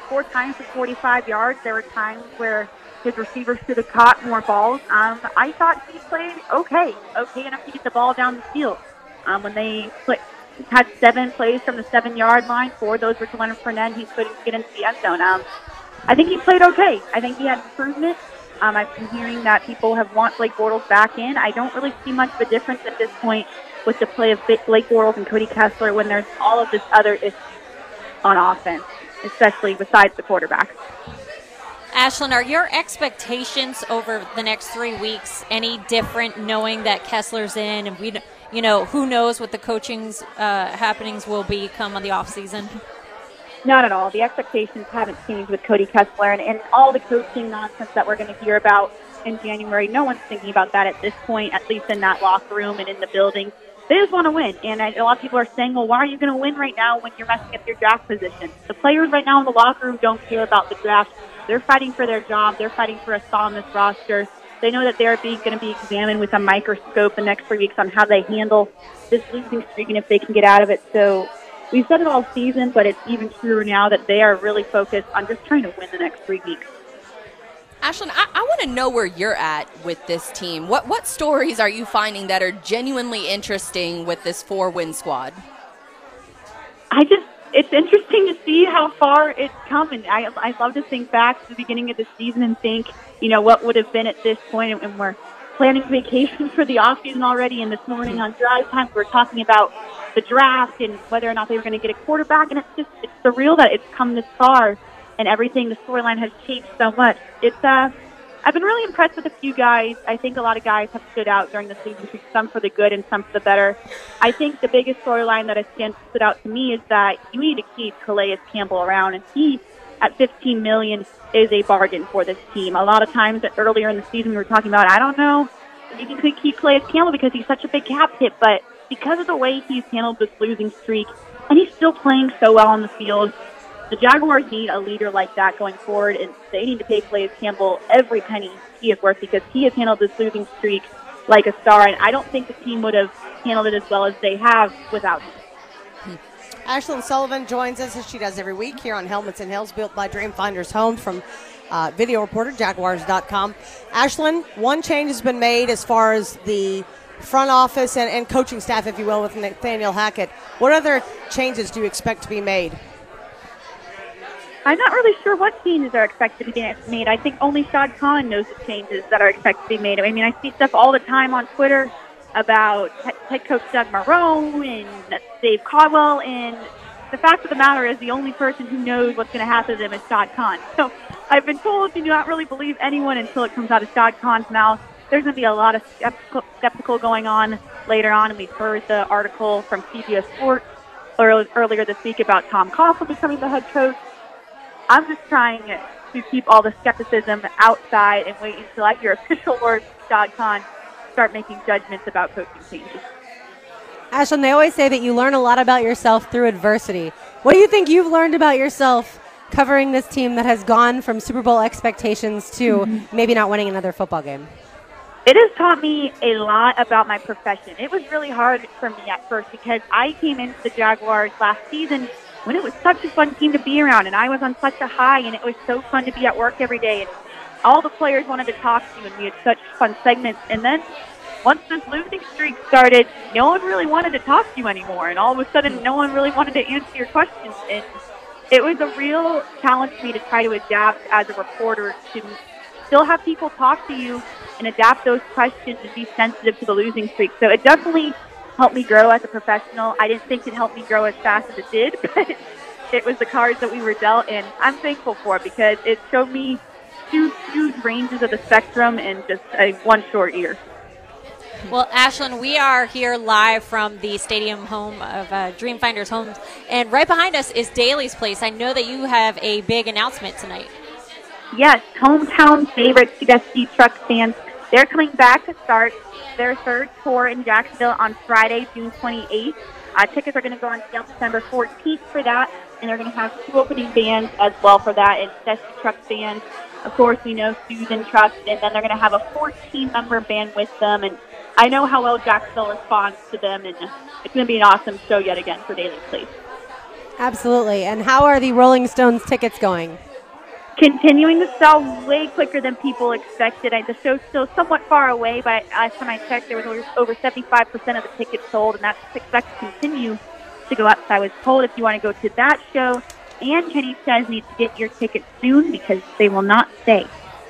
four times for forty-five yards. There were times where his receivers should have caught more balls. Um, I thought he played okay, okay enough to get the ball down the field. Um, when they put, had seven plays from the seven-yard line, four of those were to Leonard Fournette. He couldn't get into the end zone. Um, I think he played okay. I think he had improvement. Um, I've been hearing that people have want Blake Bortles back in. I don't really see much of a difference at this point with the play of Blake Bortles and Cody Kessler when there's all of this other issue on offense, especially besides the quarterback. Ashlyn, are your expectations over the next three weeks any different, knowing that Kessler's in, and we, you know, who knows what the coaching's uh, happenings will be come on the off season? Not at all. The expectations haven't changed with Cody Kessler, and, and all the coaching nonsense that we're going to hear about in January. No one's thinking about that at this point, at least in that locker room and in the building. They just want to win, and I, a lot of people are saying, well, why are you going to win right now when you're messing up your draft position? The players right now in the locker room don't care about the draft. They're fighting for their job. They're fighting for a spot on this roster. They know that they're being, going to be examined with a microscope the next three weeks on how they handle this losing streak and if they can get out of it. So we've said it all season, but it's even truer now that they are really focused on just trying to win the next three weeks. Ashlyn, I, I want to know where you're at with this team. What what stories are you finding that are genuinely interesting with this four-win squad? I just, it's interesting to see how far it's come. And I, I love to think back to the beginning of the season and think, you know, what would have been at this point, and we're planning vacations for the offseason already. And this morning on Drive Time, we were talking about the draft and whether or not they were going to get a quarterback. And it's just, it's surreal that it's come this far. And everything, the storyline has changed so much. It's uh, I've been really impressed with a few guys. I think a lot of guys have stood out during the season, some for the good and some for the better. I think the biggest storyline that has stood out to me is that you need to keep Calais Campbell around, and he, at fifteen million dollars, is a bargain for this team. A lot of times earlier in the season we were talking about, I don't know if you could keep Calais Campbell because he's such a big cap hit, but because of the way he's handled this losing streak, and he's still playing so well on the field, the Jaguars need a leader like that going forward, and they need to pay Calais Campbell every penny he is worth because he has handled this losing streak like a star, and I don't think the team would have handled it as well as they have without him. Ashlyn Sullivan joins us as she does every week here on Helmets and Hills, built by Dreamfinders Homes from uh, video reporter, Jaguars dot com. Ashlyn, one change has been made as far as the front office and, and coaching staff, if you will, with Nathaniel Hackett. What other changes do you expect to be made? I'm not really sure what changes are expected to be made. I think only Shad Khan knows the changes that are expected to be made. I mean, I see stuff all the time on Twitter about head coach Doug Marrone and Dave Caldwell, and the fact of the matter is the only person who knows what's going to happen to them is Shad Khan. So I've been told to not really believe anyone until it comes out of Shad Khan's mouth. There's going to be a lot of skeptical, skeptical going on later on, and we've heard the article from C B S Sports earlier this week about Tom Coughlin becoming the head coach. I'm just trying to keep all the skepticism outside and wait until I hear official words from Shad Khan start making judgments about coaching changes. Ashlyn, they always say that you learn a lot about yourself through adversity. What do you think you've learned about yourself covering this team that has gone from Super Bowl expectations to mm-hmm. maybe not winning another football game? It has taught me a lot about my profession. It was really hard for me at first because I came into the Jaguars last season when it was such a fun team to be around, and I was on such a high, and it was so fun to be at work every day, and all the players wanted to talk to you, and we had such fun segments. And then once this losing streak started, no one really wanted to talk to you anymore, and all of a sudden no one really wanted to answer your questions. And it was a real challenge for me to try to adapt as a reporter to still have people talk to you and adapt those questions and be sensitive to the losing streak. So it definitely helped me grow as a professional. I didn't think it helped me grow as fast as it did, but it was the cards that we were dealt, and I'm thankful for it because it showed me two huge ranges of the spectrum in just a one short year. Well, Ashlyn, we are here live from the stadium home of uh, Dreamfinders Homes, and right behind us is Daly's Place. I know that you have a big announcement tonight. Yes, hometown favorite Tedeschi Truck fans. They're coming back to start their third tour in Jacksonville on Friday, June twenty-eighth. Uh, tickets are going to go on sale December fourteenth for that, and they're going to have two opening bands as well for that, and Tedeschi Truck fans. Of course, we know Susan Trucks, and then they're going to have a fourteen-member band with them, and I know how well Jacksonville responds to them, and it's going to be an awesome show yet again for Daly's Place. Absolutely. And how are the Rolling Stones tickets going? Continuing to sell way quicker than people expected. I, the show's still somewhat far away, but last time I checked, there was over, over seventy-five percent of the tickets sold, and that's expected to continue to go up. So I was told if you want to go to that show and Kenny Chesney to get your tickets soon because they will not stay.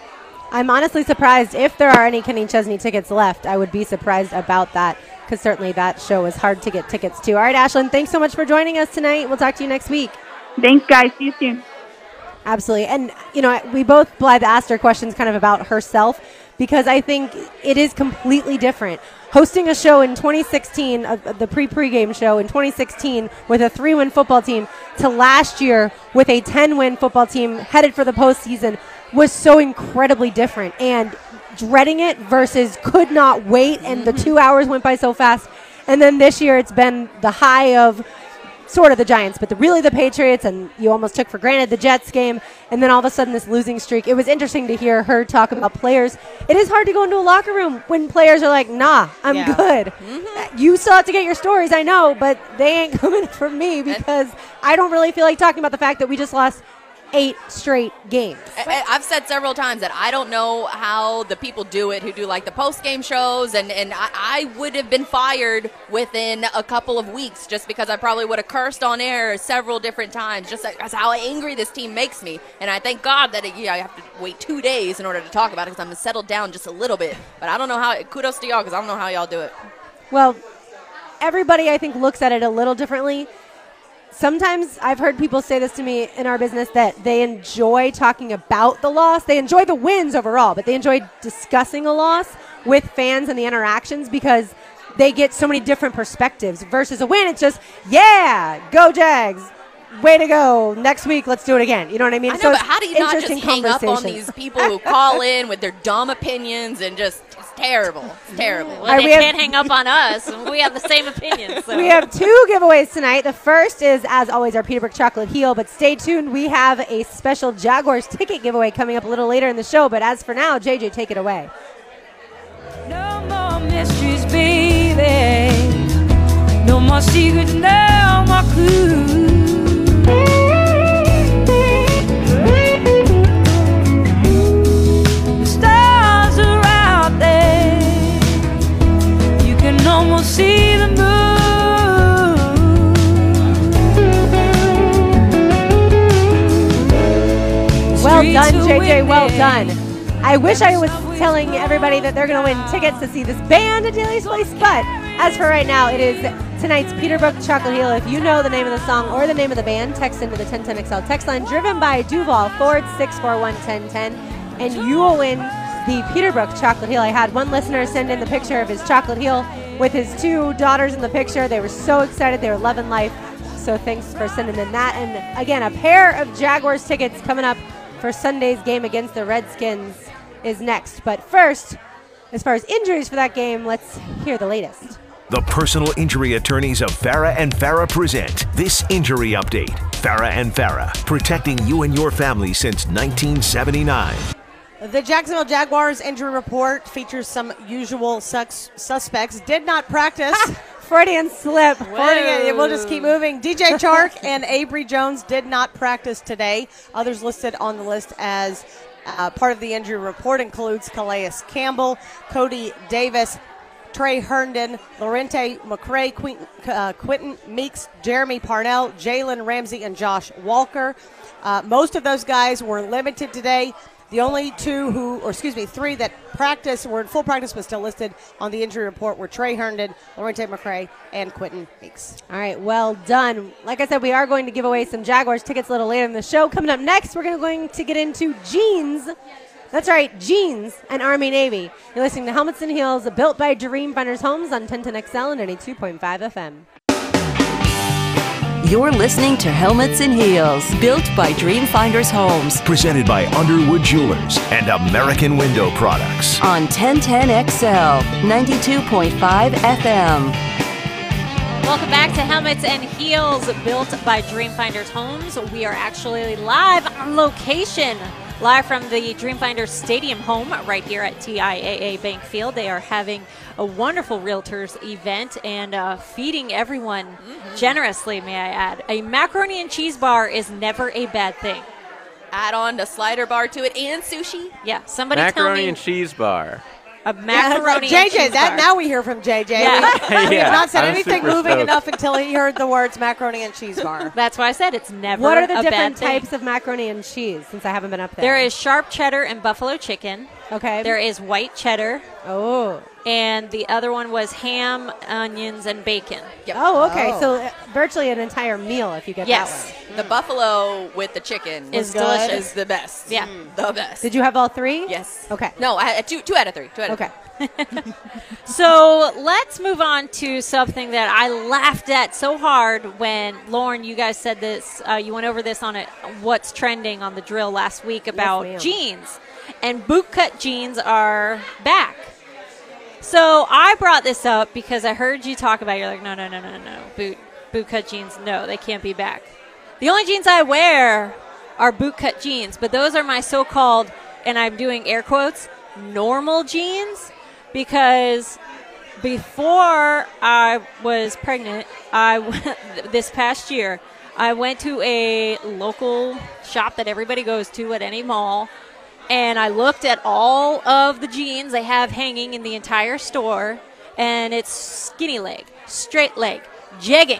I'm honestly surprised if there are any Kenny Chesney tickets left. I would be surprised about that because certainly that show is hard to get tickets to. All right, Ashlyn, thanks so much for joining us tonight. We'll talk to you next week. Thanks, guys. See you soon. Absolutely. And, you know, we both, Blythe, asked her questions kind of about herself because I think it is completely different. Hosting a show in twenty sixteen, uh, the pre-pregame show in twenty sixteen with a three-win football team to last year with a ten-win football team headed for the postseason was so incredibly different. And dreading it versus could not wait, and the two hours went by so fast. And then this year it's been the high of sort of the Giants, but the, really the Patriots, and you almost took for granted the Jets game, and then all of a sudden this losing streak. It was interesting to hear her talk about players. It is hard to go into a locker room when players are like, nah, I'm Yeah. good. Mm-hmm. You still have to get your stories, I know, but they ain't coming from me because I don't really feel like talking about the fact that we just lost eight straight games. I, I've said several times that I don't know how the people do it who do like the post-game shows, and, and I, I would have been fired within a couple of weeks just because I probably would have cursed on air several different times. Just like, that's how angry this team makes me. And I thank God that it, yeah, I have to wait two days in order to talk about it because I'm settled down just a little bit. But I don't know how, kudos to y'all because I don't know how y'all do it. Well, everybody, I think, looks at it a little differently. Sometimes I've heard people say this to me in our business that they enjoy talking about the loss. They enjoy the wins overall, but they enjoy discussing a loss with fans and the interactions because they get so many different perspectives versus a win. It's just, yeah, go Jags. Way to go. Next week, let's do it again. You know what I mean? I know, so but how do you not just hang up on conversations. these people who call in with their dumb opinions and just, it's terrible. It's terrible. Well, right, they we have- can't hang up on us. We have the same opinions. So. We have two giveaways tonight. The first is, as always, our Peterbrook Chocolate Heel. But stay tuned. We have a special Jaguars ticket giveaway coming up a little later in the show. But as for now, J J, take it away. No more mysteries, baby. No more secrets, no more clues. The stars are out there. You can almost see the moon. Well done, J J. Well done. I wish I was telling everybody that they're going to win tickets to see this band at Daly's Place, but as for right now, it is tonight's Peterbrook Chocolate Heel. If you know the name of the song or the name of the band, text into the ten ten X L text line driven by Duval Ford six four one, one oh one oh, and you will win the Peterbrook Chocolate Heel. I had one listener send in the picture of his chocolate heel with his two daughters in the picture. They were so excited. They were loving life. So thanks for sending in that. And again, a pair of Jaguars tickets coming up for Sunday's game against the Redskins is next. But first, as far as injuries for that game, let's hear the latest. The personal injury attorneys of Farah and Farah present this injury update. Farah and Farah, protecting you and your family since nineteen seventy-nine. The Jacksonville Jaguars injury report features some usual sus- suspects. Did not practice. Freudian slip. Freudian, we'll just keep moving. D J Chark and Avery Jones did not practice today. Others listed on the list as uh, part of the injury report includes Calais Campbell, Cody Davis, Trey Herndon, Lorente McCray, Quentin, uh, Quentin Meeks, Jeremy Parnell, Jalen Ramsey, and Josh Walker. Uh, most of those guys were limited today. The only two who, or excuse me, three that practice were in full practice but still listed on the injury report were Trey Herndon, Lorente McCray, and Quentin Meeks. All right, well done. Like I said, we are going to give away some Jaguars tickets a little later in the show. Coming up next, we're going to get into jeans. That's right, jeans and Army Navy. You're listening to Helmets and Heels, built by Dreamfinders Homes on ten ten X L and ninety-two point five F M. You're listening to Helmets and Heels, built by Dreamfinders Homes. Presented by Underwood Jewelers and American Window Products. On ten ten X L, ninety-two point five F M. Welcome back to Helmets and Heels, built by Dreamfinders Homes. We are actually live on location, Live from the Dreamfinder Stadium home right here at T I A A Bank Field. They are having a wonderful Realtors event and uh, feeding everyone mm-hmm. generously, may I add. A macaroni and cheese bar is never a bad thing. Add on a slider bar to it and sushi. Yeah, somebody macaroni tell me. and cheese bar. A macaroni yeah, and J J, cheese that, bar. now we hear from J J. Yeah. We, we Yeah, have not said I'm anything super moving stoked. enough until he heard the words macaroni and cheese bar. That's why I said it's never What are the a different bad thing. types of macaroni and cheese, since I haven't been up there? There is sharp cheddar and buffalo chicken. Okay. There is white cheddar. Oh. And the other one was ham, onions, and bacon. Yep. Oh, okay. Oh. So uh, virtually an entire meal if you get Yes. that one. The buffalo with the chicken Is is delicious. Is the best. Yeah. Mm, the best. Did you have all three? Yes. Okay. No, I had two, two out of three. Two out of Okay. three. So let's move on to something that I laughed at so hard when, Lauren, you guys said this, uh, you went over this on a, what's trending on the drill last week about ma'am. jeans. And bootcut jeans are back. So I brought this up because I heard you talk about it. You're like, no, no, no, no, no. Boot, bootcut jeans, no, they can't be back. The only jeans I wear are bootcut jeans, but those are my so-called, and I'm doing air quotes, normal jeans, because before I was pregnant, I went, this past year, I went to a local shop that everybody goes to at any mall, and I looked at all of the jeans they have hanging in the entire store, and it's skinny leg, straight leg, jegging.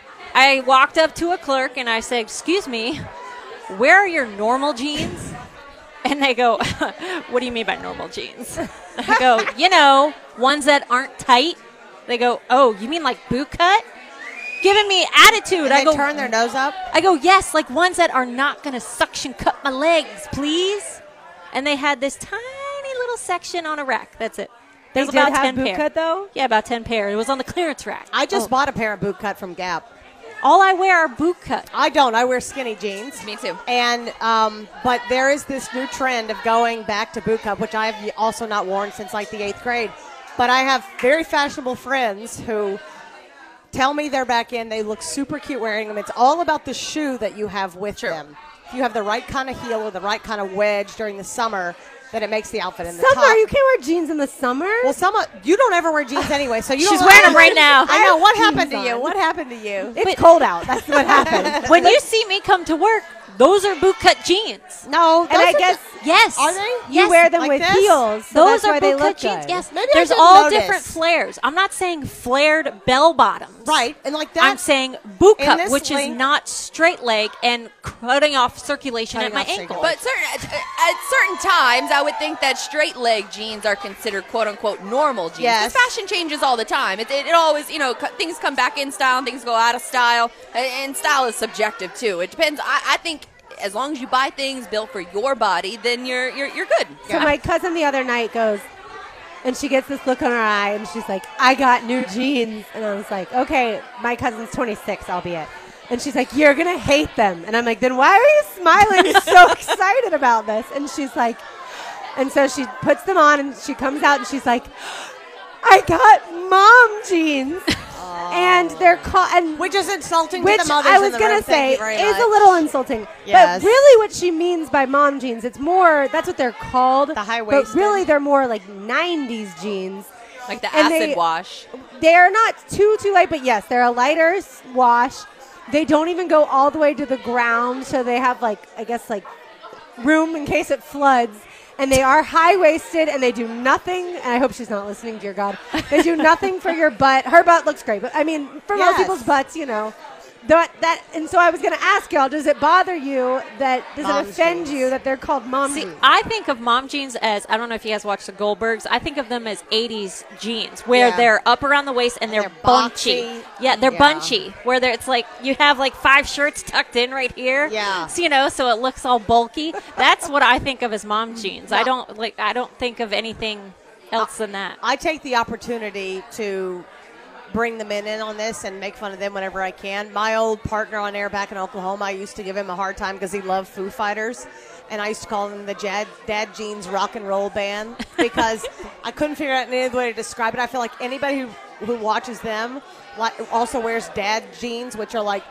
I walked up to a clerk and I said, excuse me, where are your normal jeans? And they go, what do you mean by normal jeans? I go, you know, ones that aren't tight. They go, oh, you mean like boot cut? Giving me attitude. And I they go, turn their nose up? I go, yes, like ones that are not going to suction cut my legs, please. And they had this tiny little section on a rack. That's it. There's They did about have ten boot pair. cut, though? Yeah, about ten pair. It was on the clearance rack. I just Oh. bought a pair of boot cut from Gap. All I wear are boot cut. I don't. I wear skinny jeans. Me too. And um, but there is this new trend of going back to boot cut, which I have also not worn since like the eighth grade. But I have very fashionable friends who tell me they're back in. They look super cute wearing them. It's all about the shoe that you have with True. them. If you have the right kind of heel or the right kind of wedge during the summer, then it makes the outfit in the Summer? top. You can't wear jeans in the summer? Well, summer, you don't ever wear jeans anyway, so you She's don't wearing them right now. I know. What jeans happened to you? on. What happened to you? It's cold out. That's what happened. When you see me come to work, those are boot cut jeans. No, And I those are guess the- Yes. Are they? you Yes, wear them like with this? heels. So Those that's are why they boot look cut jeans. good. Yes. Maybe I There's didn't all notice. different flares. I'm not saying flared bell bottoms. Right, and like that. I'm saying boot in cut, this which length- is not straight leg and cutting off circulation Cutting at my off ankle. circulation. But certain, at, at certain times, I would think that straight leg jeans are considered "quote unquote" normal jeans. Yes. 'Cause fashion changes all the time. It, it, it always, you know, co- things come back in style, and things go out of style, and, and style is subjective too. It depends. I, I think as long as you buy things built for your body, then you're you're you're good. So my cousin the other night goes, and she gets this look on her eye, and she's like, I got new jeans. And I was like, okay, my cousin's twenty-six, albeit. And she's like, you're going to hate them. And I'm like, then why are you smiling so excited about this? And she's like, and so she puts them on, and she comes out, and she's like, I got mom jeans. And they're called, and Which is insulting which to the mothers I was in the gonna room. Thank say you very is much. a little insulting. Yes. But really, what she means by mom jeans, it's more that's what they're called. The high But waisted. really, they're more like nineties jeans. Like the And acid they- wash. They are not too too light, but yes, they're a lighter s- wash. They don't even go all the way to the ground, so they have like I guess like room in case it floods. And they are high waisted, and they do nothing. And I hope she's not listening, dear God. They do nothing for your butt. Her butt looks great, but I mean, for most Yes. people's butts, you know, that that. And so I was going to ask y'all: does it bother you that does Mom it offend jeans. you that they're called mom See, jeans? I think of mom jeans as, I don't know if you guys watch the Goldbergs, I think of them as eighties jeans, where Yeah. they're up around the waist and they're, they're bunchy. boxy. Yeah, they're Yeah. bunchy, where they're, it's like you have like five shirts tucked in right here. Yeah. So, you know, so it looks all bulky. That's what I think of as mom jeans. I don't like, I don't think of anything else than that. I take the opportunity to bring the men in on this and make fun of them whenever I can. My old partner on air back in Oklahoma, I used to give him a hard time because he loved Foo Fighters. And I used to call them the Dad, Dad Jeans Rock and Roll Band because I couldn't figure out any other way to describe it. I feel like anybody who, who watches them like, also wears dad jeans, which are like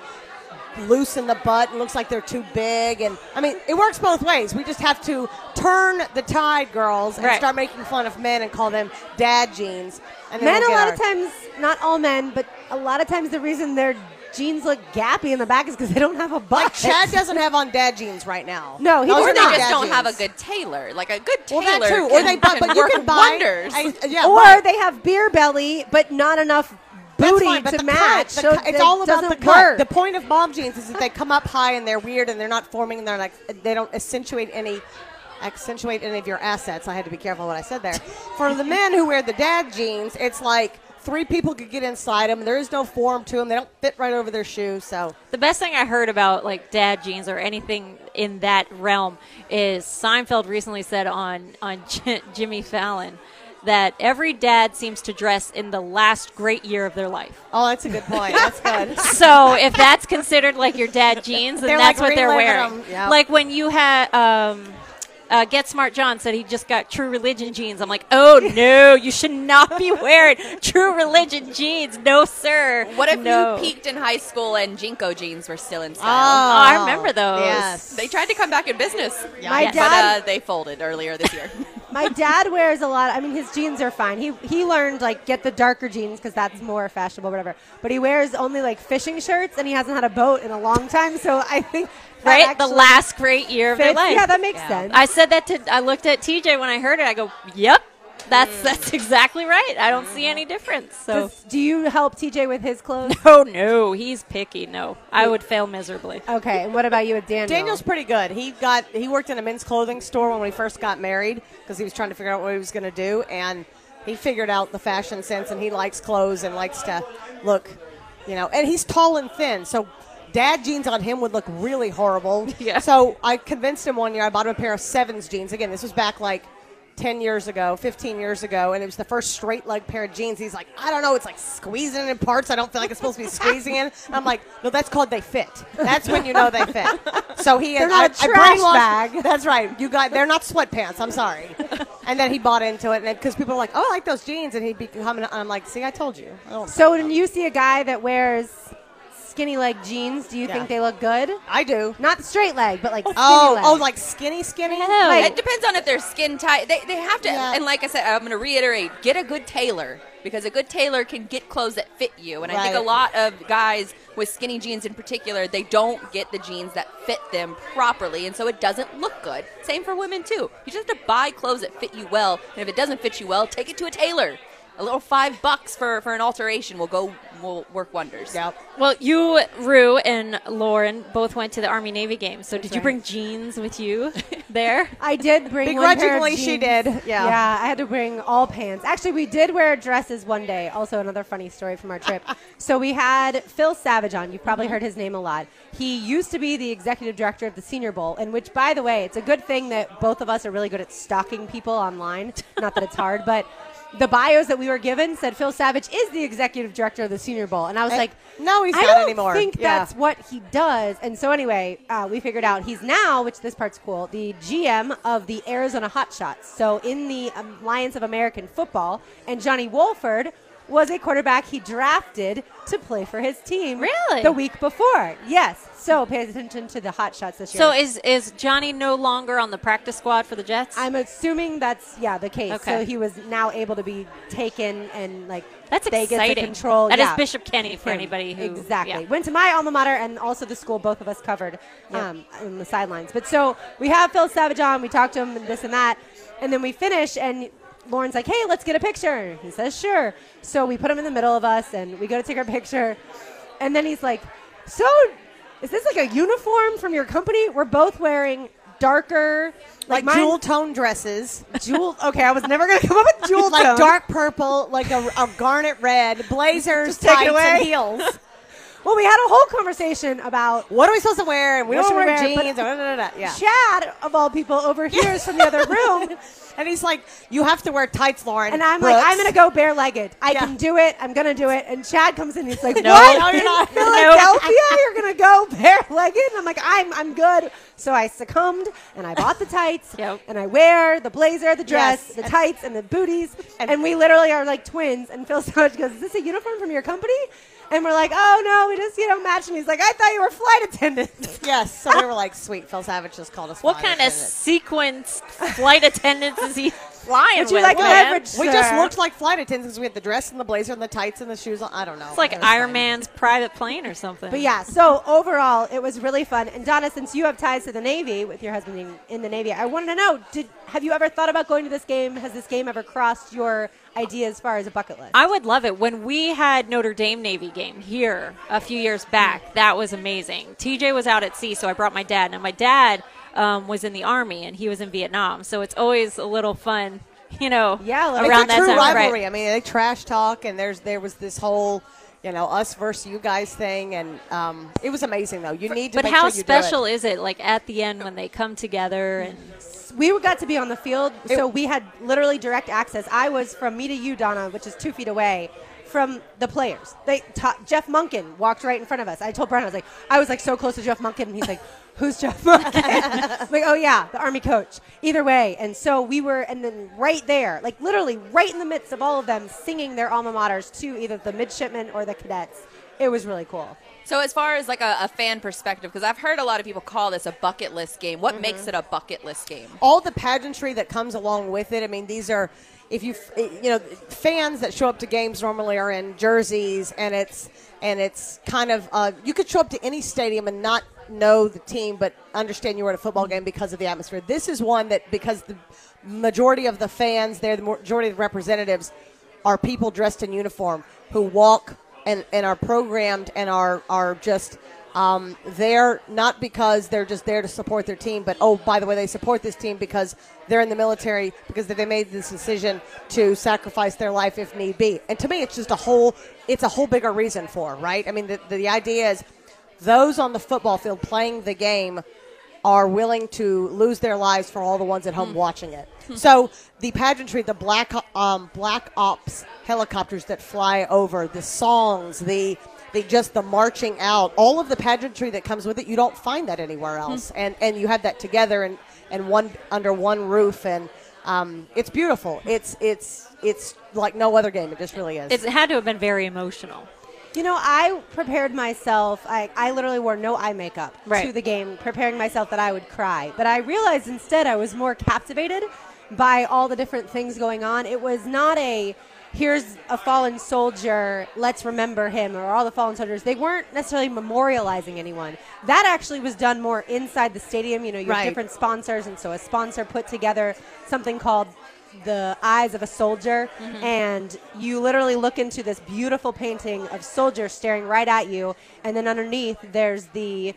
loose in the butt and looks like they're too big. And I mean, it works both ways. We just have to turn the tide, girls, and Right. start making fun of men and call them dad jeans. And then Men, we'll a get lot our- of times, not all men, but a lot of times the reason their jeans look gappy in the back is because they don't have a butt. Like Chad doesn't have on dad jeans right now. No, he Those does are Or they not just dad don't jeans. have a good tailor. Like a good Well, tailor that too. Or can, they, but, can but you work can buy. wonders. I, yeah, or right. they have beer belly, but not enough That's booty fine, but to the match. cut, the so cut- it's it all about the doesn't cut. work. The point of mom jeans is that they come up high and they're weird and they're not forming and they're like they don't accentuate any accentuate any of your assets. I had to be careful what I said there. For the men who wear the dad jeans, it's like three people could get inside them. There is no form to them. They don't fit right over their shoes. So The best thing I heard about like dad jeans or anything in that realm is Seinfeld recently said on on J- Jimmy Fallon that every dad seems to dress in the last great year of their life. oh, that's a good point. That's good. So if that's considered like your dad jeans, then They're that's like what they're reliving wearing. them. Yep. Like when you had um, uh, Get Smart John said he just got True Religion jeans. I'm like, oh no, you should not be wearing True Religion jeans. No, sir. What if no. you peaked in high school and Jinko jeans were still in Oh, style? I remember those. Yes. They tried to come back in business. My but dad- uh, they folded earlier this year. My dad wears a lot. I mean, his jeans are fine. He he learned like get the darker jeans because that's more fashionable, whatever. But he wears only like fishing shirts, and he hasn't had a boat in a long time. So I think that Right, the actually last great year of their fits. life. Yeah, that makes sense. I said that to. I looked at T J when I heard it. I go, "Yep, that's that's exactly right. I don't see any difference." So, Does- do you help T J with his clothes? oh no, he's picky. No, I would fail miserably. Okay, and what about you with Daniel? Daniel's pretty good. He got he worked in a men's clothing store when we first got married because he was trying to figure out what he was going to do, and he figured out the fashion sense, and he likes clothes and likes to look, you know. And he's tall and thin, so dad jeans on him would look really horrible. Yeah. So I convinced him one year. I bought him a pair of Sevens jeans. Again, this was back like ten years ago, fifteen years ago, and it was the first straight leg pair of jeans. He's like, I don't know, it's like squeezing in parts. I don't feel like it's supposed to be squeezing in. I'm like, no, that's called they fit. That's when you know they fit. So he They're I, not a I trash brainwashed- bag. That's right. You got they're not sweatpants. I'm sorry. And then he bought into it, and because people are like, oh, I like those jeans, and he'd be coming. And I'm like, see, I told you. I don't So when you see a guy that wears skinny leg jeans, do you Yeah. think they look good? I do. Not straight leg, but like skinny Oh, leg. oh, like skinny, skinny. Like- it depends on if they're skin tight. They, they have to, Yeah. and like I said, I'm going to reiterate: get a good tailor because a good tailor can get clothes that fit you. And I think a Right. lot of guys with skinny jeans in particular, they don't get the jeans that fit them properly, and so it doesn't look good. Same for women too. You just have to buy clothes that fit you well, and if it doesn't fit you well, take it to a tailor. A little five bucks for, for an alteration will go will work wonders. Yep. Well, you, Rue, and Lauren both went to the Army Navy game. So did you right. bring jeans with you there? I did bring one pair of Begrudgingly, she jeans. did. Yeah. Yeah, I had to bring all pants. Actually, we did wear dresses one day. Also, another funny story from our trip. So we had Phil Savage on. You've probably heard his name a lot. He used to be the executive director of the Senior Bowl, and which, by the way, it's a good thing that both of us are really good at stalking people online. Not that it's hard, but the bios that we were given said Phil Savage is the executive director of the Senior Bowl. And I was Uh, like, no, he's I not don't anymore. think Yeah. that's what he does. And so anyway, uh, we figured out he's now, which this part's cool, the G M of the Arizona Hotshots. So in the Alliance of American Football, and Johnny Wolford was a quarterback he drafted to play for his team. Really? The week before. Yes. So pay attention to the Hotshots this year. So is is Johnny no longer on the practice squad for the Jets? I'm assuming that's, yeah, the case. Okay. So he was now able to be taken and, like, That's they get exciting. to control. That is yeah. Bishop Kenny for Him. anybody who exactly yeah. went to my alma mater and also the school both of us covered um, in the sidelines. But so we have Phil Savage on, we talked to him and this and that, and then we finish and Lauren's like, hey, let's get a picture. He says, sure. So we put him in the middle of us and we go to take our picture, and then he's like, so is this like a uniform from your company? We're both wearing darker, Like, mine- jewel tone dresses. Jewel. Okay, I was never gonna come up with jewel like tone. dark purple, like a, a garnet red, blazers, Just take it tights, away. and heels. Well, we had a whole conversation about What are we supposed to wear? And we What don't should we wear wear? But- jeans. Da, da, da, da. Yeah. Chad, of all people, overhears from the other room. And he's like, you have to wear tights, Lauren. And I'm Brooks. like, I'm going to go bare-legged. I Yeah. can do it. I'm going to do it. And Chad comes in and he's like, No. what? No, you're In not. Philadelphia, you're going to go bare-legged? And I'm like, I'm I'm good. So I succumbed, and I bought the tights, Yep. and I wear the blazer, the dress, Yes. the And- tights, and the booties. And, and- we literally are like twins. And Phil Savage goes, is this a uniform from your company? And we're like, oh, no, we just, you know, matched. And he's like, I thought you were flight attendants. Yes. So we were like, sweet. Phil Savage just called us What flight kind of attendants. sequence flight attendants is he flying Would you with? like man? leverage, We sir? just looked like flight attendants. We had the dress and the blazer and the tights and the shoes on. I don't know. It's like It was Iron fun. Man's private plane or something. But yeah, so overall, it was really fun. And Donna, since you have ties to the Navy with your husband being in the Navy, I wanted to know, did have you ever thought about going to this game? Has this game ever crossed your idea as far as a bucket list? I would love it. When we had Notre Dame Navy game here a few years back, that was amazing. T J was out at sea, so I brought my dad. And my dad um, was in the Army, and he was in Vietnam. So it's always a little fun, you know, yeah, around it's a that true time. rivalry. Right. I mean, they trash talk, and there's there was this whole, you know, us versus you guys thing, and um, it was amazing though. You need to. But make how sure you do special it. is it, like at the end when they come together and we got to be on the field, so we had literally direct access. I was from me to you, Donna, which is two feet away from the players. They ta- Jeff Munkin walked right in front of us. I told Brian, I was like, I was like so close to Jeff Munkin, and he's like, who's Jeff Munkin? I'm like, oh yeah, the Army coach. Either way, and so we were, and then right there, like literally right in the midst of all of them singing their alma maters to either the midshipmen or the cadets. It was really cool. So as far as like a, a fan perspective, because I've heard a lot of people call this a bucket list game. What Mhm. makes it a bucket list game? All the pageantry that comes along with it. I mean, these are, if you, you know, fans that show up to games normally are in jerseys, and it's and it's kind of, uh, you could show up to any stadium and not know the team, but understand you were at a football game because of the atmosphere. This is one that, because the majority of the fans there, the majority of the representatives are people dressed in uniform who walk and, and are programmed and are are just um, there not because they're just there to support their team, but oh, by the way, they support this team because they're in the military, because they made this decision to sacrifice their life if need be. And to me, it's just a whole it's a whole bigger reason for, right? I mean, the, the idea is those on the football field playing the game are willing to lose their lives for all the ones at home mm. watching it. So the pageantry, the black um, black ops helicopters that fly over, the songs, the the just the marching out, all of the pageantry that comes with it, you don't find that anywhere else. Mm. And and you have that together and, and one under one roof, and um, it's beautiful. It's it's it's like no other game. It just really is. It's, it had to have been very emotional. You know, I prepared myself. I, I literally wore no eye makeup right. to the game, preparing myself that I would cry. But I realized instead I was more captivated by all the different things going on. It was not a, here's a fallen soldier, let's remember him, or all the fallen soldiers. They weren't necessarily memorializing anyone. That actually was done more inside the stadium. You know, you have right. different sponsors, and so a sponsor put together something called the Eyes of a Soldier, mm-hmm. and you literally look into this beautiful painting of soldiers staring right at you, and then underneath there's the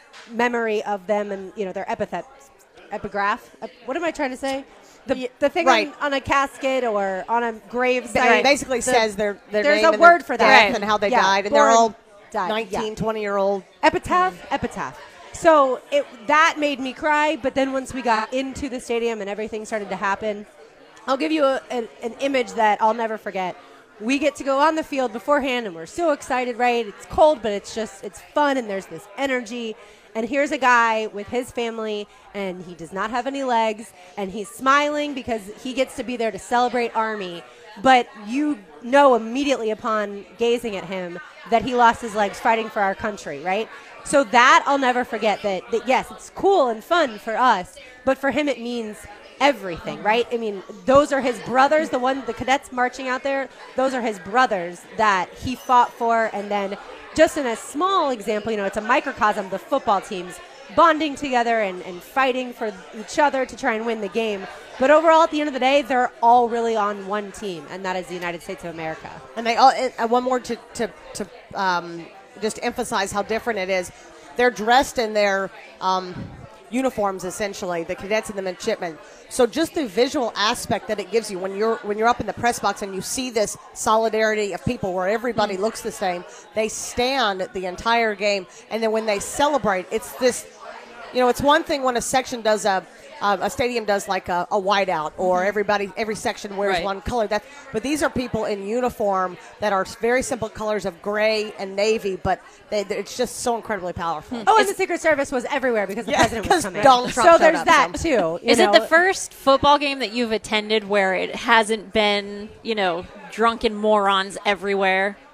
memory of them and, you know, their epithet, epigraph. Ep- what am I trying to say? The, the thing right. on, on a casket or on a grave site. Right. Basically the, says their, their there's name a and word their for death that. and how they yeah. died, and Born, they're all died. nineteen, yeah. twenty-year-old. Epitaph? Mm. Epitaph. So it, that made me cry, but then once we got into the stadium and everything started to happen, I'll give you a, an, an image that I'll never forget. We get to go on the field beforehand, and we're so excited, right? It's cold, but it's just, it's fun, and there's this energy. And here's a guy with his family, and he does not have any legs, and he's smiling because he gets to be there to celebrate Army. But you know immediately upon gazing at him that he lost his legs fighting for our country, right? So that I'll never forget, that, that yes, it's cool and fun for us, but for him it means everything, right? I mean, those are his brothers, the one, the cadets marching out there, those are his brothers that he fought for. And then just in a small example, you know, it's a microcosm, the football teams bonding together and, and fighting for each other to try and win the game. But overall, at the end of the day, they're all really on one team, and that is the United States of America. And they all, and one more to, to, to um, just emphasize how different it is. They're dressed in their um, uniforms, essentially, the cadets and the midshipmen. So just the visual aspect that it gives you when you're when you're up in the press box and you see this solidarity of people where everybody mm. looks the same, they stand the entire game, and then when they celebrate, it's this, you know, it's one thing when a section does a Uh, a stadium does like a, a whiteout, or everybody, every section wears right. one color. That's, but these are people in uniform that are very simple colors of gray and navy, but they, it's just so incredibly powerful. Hmm. Oh, and the Secret Service was everywhere because the yeah, president was coming. Donald Trump so there's up, that so. too. Is know? it the first football game that you've attended where it hasn't been, you know, drunken morons everywhere?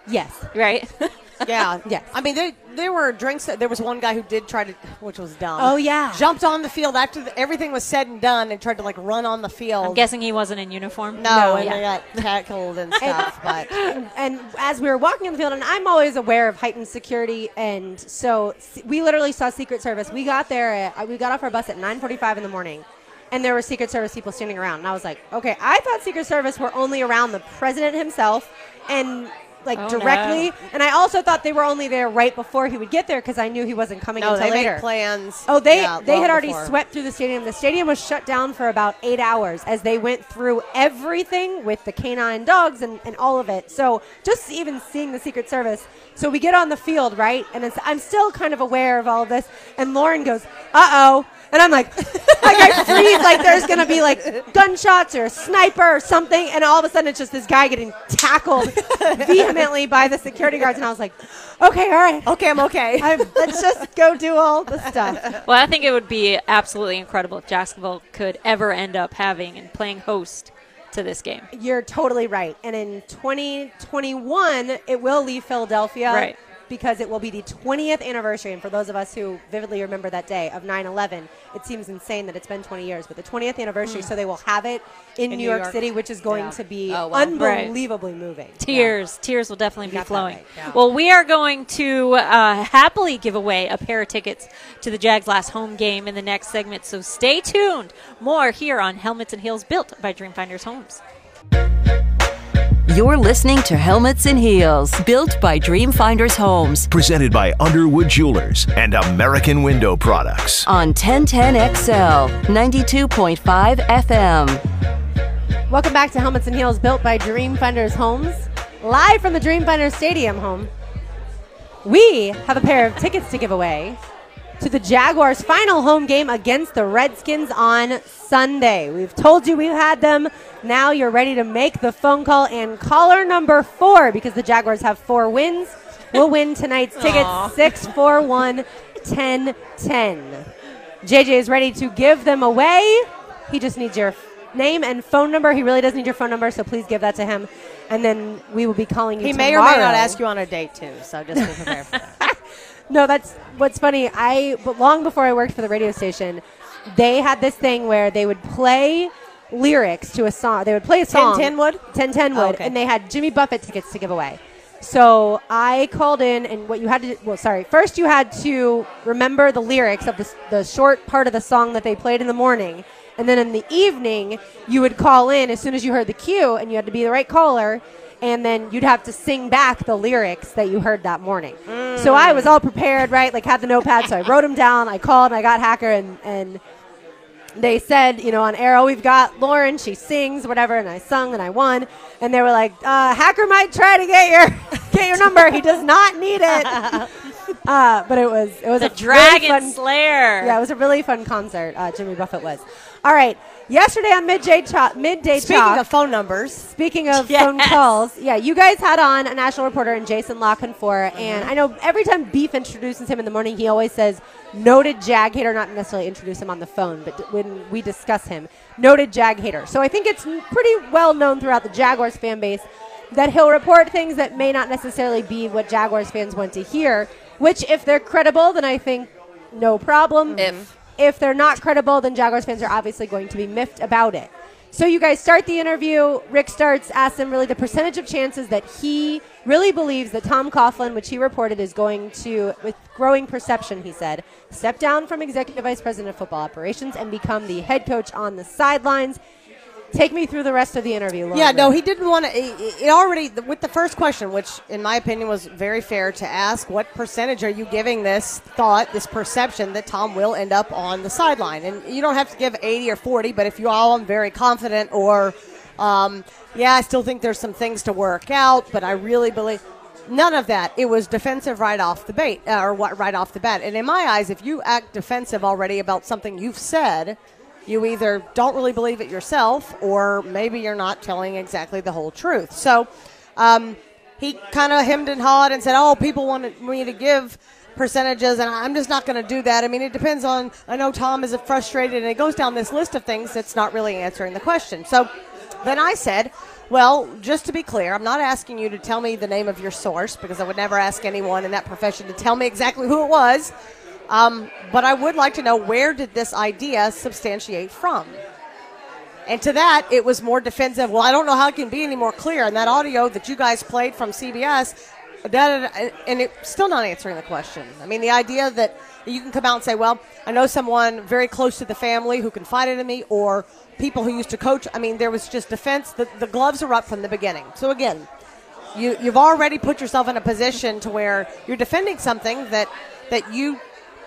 Yes. Right? Yeah. Yes. I mean, there, there were drinks. That, there was one guy who did try to, which was dumb. Oh, yeah. Jumped on the field after the, everything was said and done and tried to, like, run on the field. I'm guessing he wasn't in uniform. No, No, and yeah. they got tackled and stuff. but And as we were walking on the field, and I'm always aware of heightened security, and so s- we literally saw Secret Service. We got there, at, we got off our bus at nine forty-five in the morning, and there were Secret Service people standing around. And I was like, okay, I thought Secret Service were only around the president himself and like Oh, directly. no. And I also thought they were only there right before he would get there because I knew he wasn't coming no, until they later. made plans. Oh, they yeah, they long had already before. swept through the stadium. The stadium was shut down for about eight hours as they went through everything with the canine dogs and, and all of it. So just even seeing the Secret Service. So we get on the field, right? And it's, I'm still kind of aware of all of this. And Lauren goes, uh-oh. And I'm like, like I freeze, like there's going to be like gunshots or a sniper or something. And all of a sudden it's just this guy getting tackled vehemently by the security guards. And I was like, okay, all right. Okay, I'm okay. I'm, let's just go do all the stuff. Well, I think it would be absolutely incredible if Jacksonville could ever end up having and playing host to this game. You're totally right. And in twenty twenty-one, it will leave Philadelphia. Right. Because it will be the twentieth anniversary. And for those of us who vividly remember that day of nine eleven, it seems insane that it's been twenty years. But the twentieth anniversary, Mm. so they will have it in, New, New York, York. City, which is going Yeah. to be Oh, wow. unbelievably moving. Tears. Tears will definitely be got that flowing. right, yeah. Well, we are going to uh, happily give away a pair of tickets to the Jags' last home game in the next segment. So stay tuned. More here on Helmets and Heels, built by Dreamfinders Homes. You're listening to Helmets and Heels, built by Dreamfinders Homes Presented by Underwood Jewelers and American Window Products. on ten ten X L, ninety-two point five F M. Welcome back to Helmets and Heels, built by Dreamfinders Homes. Live from the Dreamfinders Stadium home. We have a pair of tickets to give away to the Jaguars' final home game against the Redskins on Sunday. We've told you we've had them. Now you're ready to make the phone call, and caller number four, because the Jaguars have four wins, will win tonight's tickets. six four one, ten ten. J J is ready to give them away. He just needs your name and phone number. He really does need your phone number, so please give that to him. And then we will be calling you He tomorrow. may or may not ask you on a date, too. So just be prepared for that. No, that's what's funny. I but long before I worked for the radio station, they had this thing where they would play lyrics to a song. They would play a song. ten ten would? ten ten would. Oh, okay. And they had Jimmy Buffett tickets to give away. So I called in, and what you had to, well, sorry, first you had to remember the lyrics of the, the short part of the song that they played in the morning. And then in the evening, you would call in as soon as you heard the cue, and you had to be the right caller. And then you'd have to sing back the lyrics that you heard that morning. Mm. So I was all prepared, right? Like had the notepad, so I wrote them down. I called, and I got Hacker, and, and they said, you know, on air, oh, we've got Lauren, she sings, whatever, and I sung, and I won. And they were like, uh, Hacker might try to get your get your number. He does not need it. uh, but it was it was The a Dragon really fun, Slayer. Yeah, it was a really fun concert. Uh, Jimmy Buffett was. All right. Yesterday on Midday Talk, Midday Speaking Talk, of phone numbers. Speaking of Yes. phone calls, yeah, you guys had on a national reporter and Jason Lockenfor, and I know every time Beef introduces him in the morning, he always says, noted Jag hater, not necessarily introduce him on the phone, but d- when we discuss him, noted Jag hater. So I think it's n- pretty well known throughout the Jaguars fan base that he'll report things that may not necessarily be what Jaguars fans want to hear, which if they're credible, then I think no problem. If. If they're not credible, then Jaguars fans are obviously going to be miffed about it. So you guys start the interview. Rick starts, asks him really the percentage of chances that he really believes that Tom Coughlin, which he reported is going to, with growing perception, he said, step down from Executive Vice President of Football Operations and become the head coach on the sidelines. Take me through the rest of the interview, Lauren. Yeah, no, he didn't want to. It, it already, with the first question, which in my opinion was very fair to ask, what percentage are you giving this thought, this perception that Tom will end up on the sideline? And you don't have to give eighty or forty, but if you all am very confident or, um, yeah, I still think there's some things to work out, but I really believe. None of that. It was defensive right off the bat, uh, or what, right off the bat. And in my eyes, if you act defensive already about something you've said, you either don't really believe it yourself or maybe you're not telling exactly the whole truth. So um, he kind of hemmed and hawed and said, oh, people wanted me to give percentages, and I'm just not going to do that. I mean, it depends on, I know Tom is frustrated, and it goes down this list of things that's not really answering the question. So then I said, Well, just to be clear, I'm not asking you to tell me the name of your source because I would never ask anyone in that profession to tell me exactly who it was. Um, but I would like to know, where did this idea substantiate from? And to that, it was more defensive. Well, I don't know how it can be any more clear. And that audio that you guys played from C B S, da, da, da, and it's still not answering the question. I mean, the idea that you can come out and say, well, I know someone very close to the family who confided in me, or people who used to coach. I mean, there was just defense. The, the gloves are up from the beginning. So, again, you, you've already put yourself in a position to where you're defending something that, that you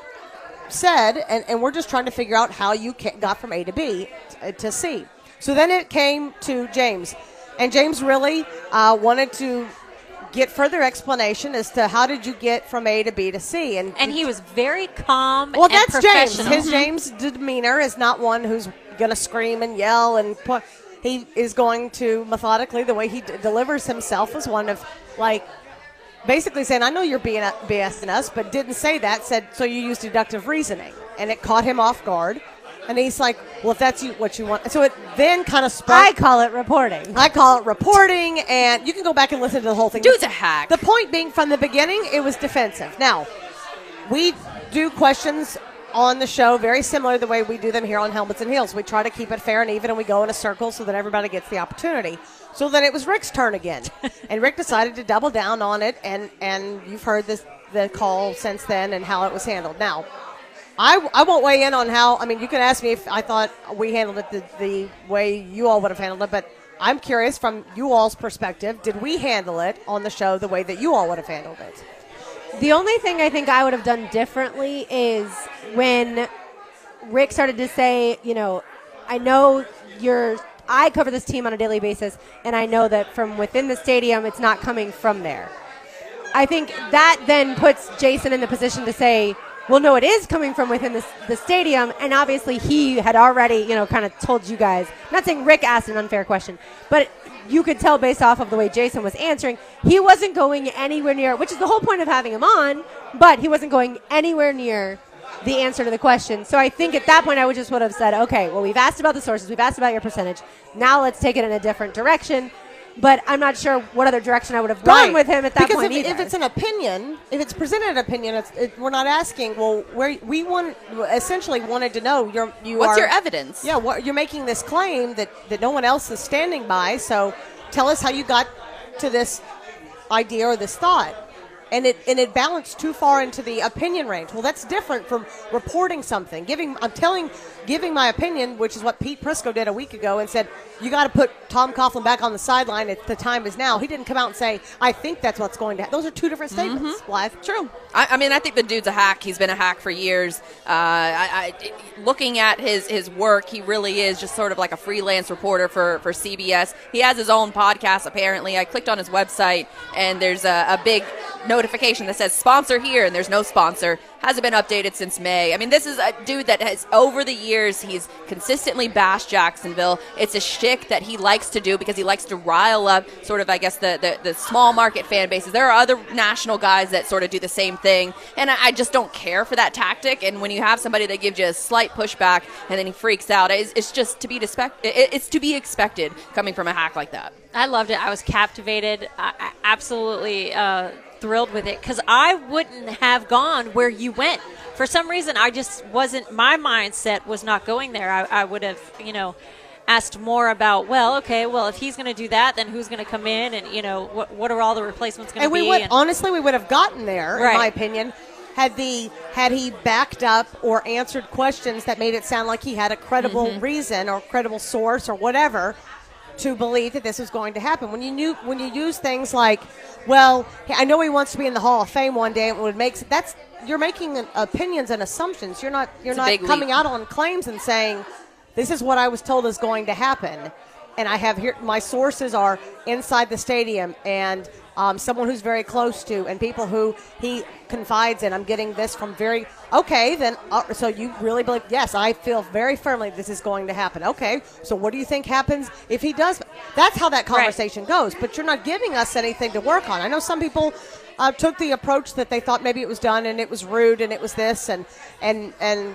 said, and, and we're just trying to figure out how you got from A to B t- to C. So then it came to James. And James really uh, wanted to get further explanation as to how did you get from A to B to C. And, and he was very calm well, and that's James. professional. His James demeanor is not one who's going to scream and yell. and put, He is going to methodically, the way he d- delivers himself is one of, like, basically saying, I know you're BSing us, but didn't say that, said, so you use deductive reasoning. And it caught him off guard. And he's like, well, if that's you, what you want. So it then kind of sparked. I call it reporting. I call it reporting, and you can go back and listen to the whole thing. Dude's a hack. The point being, from the beginning, it was defensive. Now, we do questions on the show very similar to the way we do them here on Helmets and Heels. We try to keep it fair and even, and we go in a circle so that everybody gets the opportunity. So then it was Rick's turn again. And Rick decided to double down on it, and, and you've heard this, the call since then and how it was handled. Now, I, I won't weigh in on how, I mean, you can ask me if I thought we handled it the, the way you all would have handled it, but I'm curious from you all's perspective, did we handle it on the show the way that you all would have handled it? The only thing I think I would have done differently is when Rick started to say, you know, I know you're, I cover this team on a daily basis, and I know that from within the stadium, it's not coming from there. I think that then puts Jason in the position to say, well, no, it is coming from within the, the stadium, and obviously he had already, you know, kind of told you guys. I'm not saying Rick asked an unfair question, but you could tell based off of the way Jason was answering, he wasn't going anywhere near, which is the whole point of having him on, but he wasn't going anywhere near the answer to the question. So I think at that point I would just would have said, okay, well, we've asked about the sources, we've asked about your percentage, now let's take it in a different direction. But I'm not sure what other direction I would have gone right. with him at that because point if, either. if it's an opinion, if it's presented an opinion, it's, it, we're not asking, well, where we want, essentially wanted to know, you're, you What's are, your evidence? Yeah, what, you're making this claim that, that no one else is standing by, so tell us how you got to this idea or this thought. And it and it balanced too far into the opinion range. Well, that's different from reporting something. Giving, I'm telling, giving my opinion, which is what Pete Prisco did a week ago, and said, you got to put Tom Coughlin back on the sideline. It, the time is now. He didn't come out and say, I think that's what's going to happen. Those are two different statements. Mm-hmm. Live. True. I, I mean, I think the dude's a hack. He's been a hack for years. Uh, I, I, looking at his, his work, he really is just sort of like a freelance reporter for, for C B S. He has his own podcast, apparently. I clicked on his website, and there's a, a big notification that says sponsor here, and there's no sponsor. Hasn't been updated since May. I mean, this is a dude that has, over the years, he's consistently bashed Jacksonville. It's a shtick that he likes to do because he likes to rile up sort of, I guess, the, the, the small market fan bases. There are other national guys that sort of do the same thing, and I, I just don't care for that tactic. And when you have somebody that gives you a slight pushback and then he freaks out, it's, it's just to be expect, it, it's to be expected coming from a hack like that. I loved it. I was captivated. I, I absolutely uh, thrilled with it because I wouldn't have gone where you went. For some reason, I just wasn't, my mindset was not going there. I, I would have, you know, asked more about, well, okay, well, if he's going to do that, then who's going to come in and, you know, what what are all the replacements going to be? And we would, and, honestly, we would have gotten there, right. in my opinion, had the had he backed up or answered questions that made it sound like he had a credible Mm-hmm. reason or credible source or whatever to believe that this was going to happen. When you knew, when you use things like, well, I know he wants to be in the Hall of Fame one day, and it would make that's you're making opinions and assumptions. You're not you're It's a not big coming leap. out on claims and saying, this is what I was told is going to happen. And I have here, my sources are inside the stadium and um, someone who's very close to and people who he confides in. I'm getting this from very, okay, then, uh, so you really believe, yes, I feel very firmly this is going to happen. Okay, so what do you think happens if he does? That's how that conversation right. goes. But you're not giving us anything to work on. I know some people uh, took the approach that they thought maybe it was done and it was rude and it was this and and and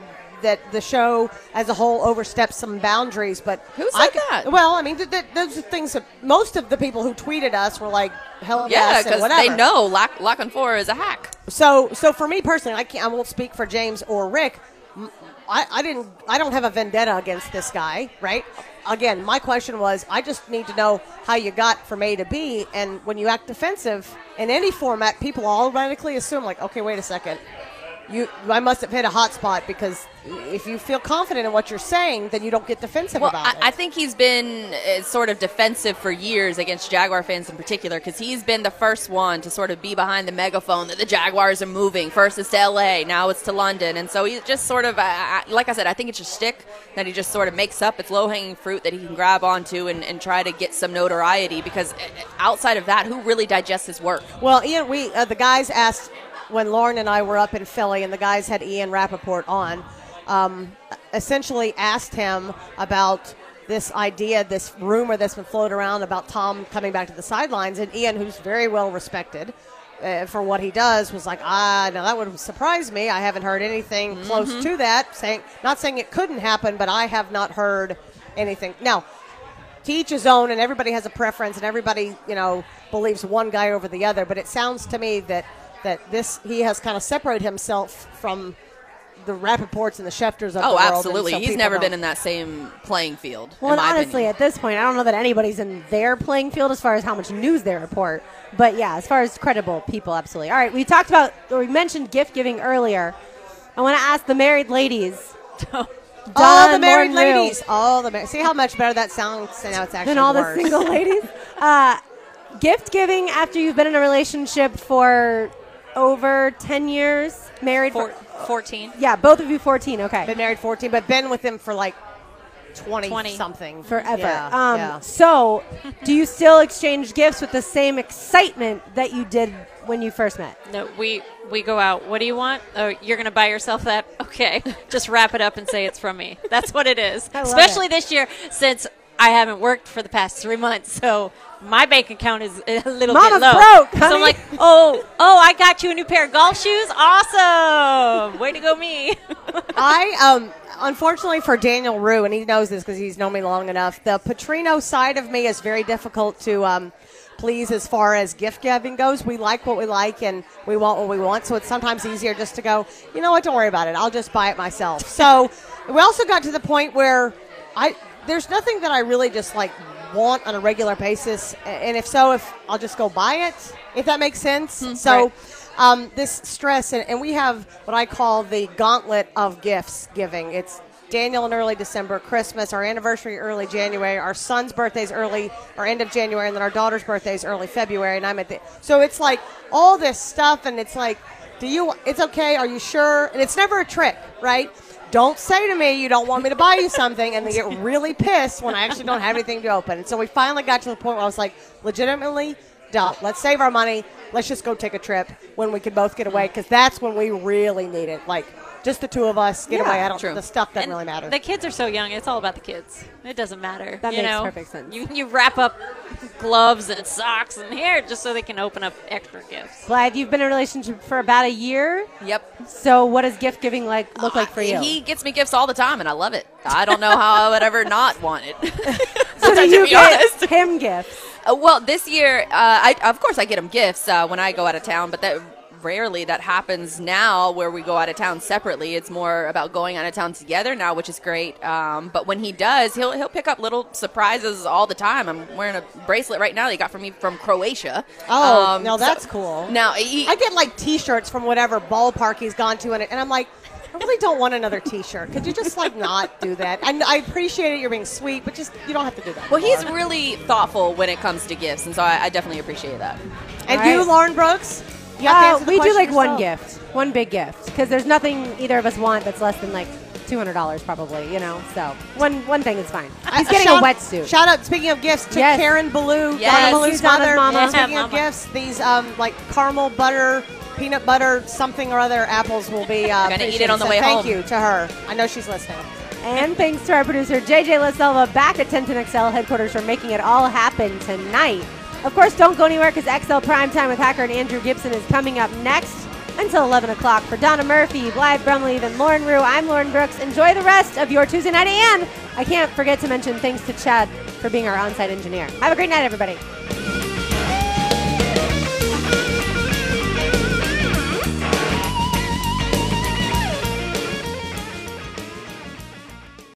that the show as a whole oversteps some boundaries. But Who said I, that? Well, I mean, th- th- those are things that most of the people who tweeted us were like, hell Yeah, yes, and because whatever. they know Lock, Lock and Four is a hack. So, so for me personally, I can't. I won't speak for James or Rick. M- I, I didn't. I don't have a vendetta against this guy, right? Again, my question was, I just need to know how you got from A to B, and when you act defensive in any format, people automatically assume, like, okay, wait a second, you, I must have hit a hot spot, because if you feel confident in what you're saying, then you don't get defensive Well, about I, it. I think he's been uh, sort of defensive for years against Jaguar fans in particular, because he's been the first one to sort of be behind the megaphone that the Jaguars are moving. First it's to L A, now it's to London. And so he's just sort of, uh, I- like I said, I think it's a shtick that he just sort of makes up. It's low-hanging fruit that he can grab onto and, and try to get some notoriety, because uh, outside of that, who really digests his work? Well, Ian, we uh, the guys asked when Lauren and I were up in Philly, and the guys had Ian Rappaport on, um, essentially asked him about this idea, this rumor that's been floated around about Tom coming back to the sidelines. And Ian, who's very well respected uh, for what he does, was like, ah, now that would surprise me. I haven't heard anything Mm-hmm. close to that. Saying, not saying it couldn't happen, but I have not heard anything. Now, to each his own, and everybody has a preference, and everybody, you know, believes one guy over the other. But it sounds to me that that this he has kind of separated himself from the Rappaports and the Schefters of the Oh, world. and absolutely. so He's people never don't- been in that same playing field. Well, in and my honestly, opinion. at this point, I don't know that anybody's in their playing field as far as how much news they report. But yeah, as far as credible people, absolutely. All right, we talked about, or we mentioned gift giving earlier. I want to ask the married ladies. All Dawn, the married Lauren Rue, ladies. All the mar- see how much better that sounds. And now it's actually and all worse. the single ladies. Uh, gift giving after you've been in a relationship for over ten years, married Four, for fourteen. yeah, both of you fourteen. Okay, Been married fourteen, but been with him for like twenty, twenty. something forever. Yeah, um, yeah. So, do you still exchange gifts with the same excitement that you did when you first met? No, we we go out. What do you want? Oh, you're going to buy yourself that? Okay. Just wrap it up and say it's from me. That's what it is. I love Especially it. this year, since I haven't worked for the past three months. So my bank account is a little Mama's bit low. broke, So honey. I'm like, oh, oh, I got you a new pair of golf shoes. Awesome. Way to go, me. I um unfortunately for Daniel Rue, and he knows this because he's known me long enough, the Petrino side of me is very difficult to um please as far as gift giving goes. We like what we like and we want what we want, so it's sometimes easier just to go, you know what, don't worry about it, I'll just buy it myself. So we also got to the point where I there's nothing that I really just like want on a regular basis, and if so, if I'll just go buy it, if that makes sense. So right. um, this stress, and, and we have what I call the gauntlet of gifts giving. It's Daniel in early December, Christmas, our anniversary early January, our son's birthday's early or end of January, and then our daughter's birthday's early February, and I'm at the so it's like all this stuff, and it's like, do you? It's okay. Are you sure? And it's never a trick, right? Don't say to me you don't want me to buy you something, and they get really pissed when I actually don't have anything to open. And so we finally got to the point where I was like, legitimately, don't. Let's save our money. Let's just go take a trip when we could both get away, because that's when we really need it. Like, just the two of us get Yeah, away. I don't. true. The stuff doesn't And really matter. The kids are so young. It's all about the kids. It doesn't matter. That you makes know? perfect sense. You, you wrap up gloves and socks and hair just so they can open up extra gifts. Blythe, you've been in a relationship for about a year. Yep. So, what does gift giving like look like for Uh, you? He gets me gifts all the time, and I love it. I don't know how I would ever not want it. so, do to you be get honest. him gifts? Uh, well, this year, uh, I, of course, I get him gifts uh, when I go out of town, but that rarely that happens now where we go out of town separately. It's more about going out of town together now, which is great. Um, but when he does, he'll he'll pick up little surprises all the time. I'm wearing a bracelet right now that he got from me from Croatia. oh, Um, no, so- that's cool. Now, he, I get like T-shirts from whatever ballpark he's gone to, and, and I'm like, I really don't want another T-shirt. Could you just like not do that? I, I appreciate it. You're being sweet, but just you don't have to do that. well, he's anymore. really thoughtful when it comes to gifts, and so I, I definitely appreciate that. And All you, right. Lauren Brooks? You have to Uh, answer the we do question like one yourself. gift, one big gift, because there's nothing either of us want that's less than like two hundred dollars probably, you know. So one one thing is fine. He's getting shout, a wetsuit. Shout out, speaking of gifts, to Yes. Karen Ballou, Yes. Donna Ballou's Donna's mother. mama. Speaking Yeah, of mama. gifts, these um, like caramel butter, peanut butter, something or other apples will be uh, Gonna eat appreciated. it on the So way thank home. you to her. I know she's listening. And thanks to our producer, J J LaSelva, back at ten ten X L headquarters for making it all happen tonight. Of course, don't go anywhere because X L Primetime with Hacker and Andrew Gibson is coming up next. until eleven o'clock. For Donna Murphy, Blythe Brumleve, and Lauren Rue, I'm Lauren Brooks. Enjoy the rest of your Tuesday night, and I can't forget to mention thanks to Chad for being our on-site engineer. Have a great night, everybody.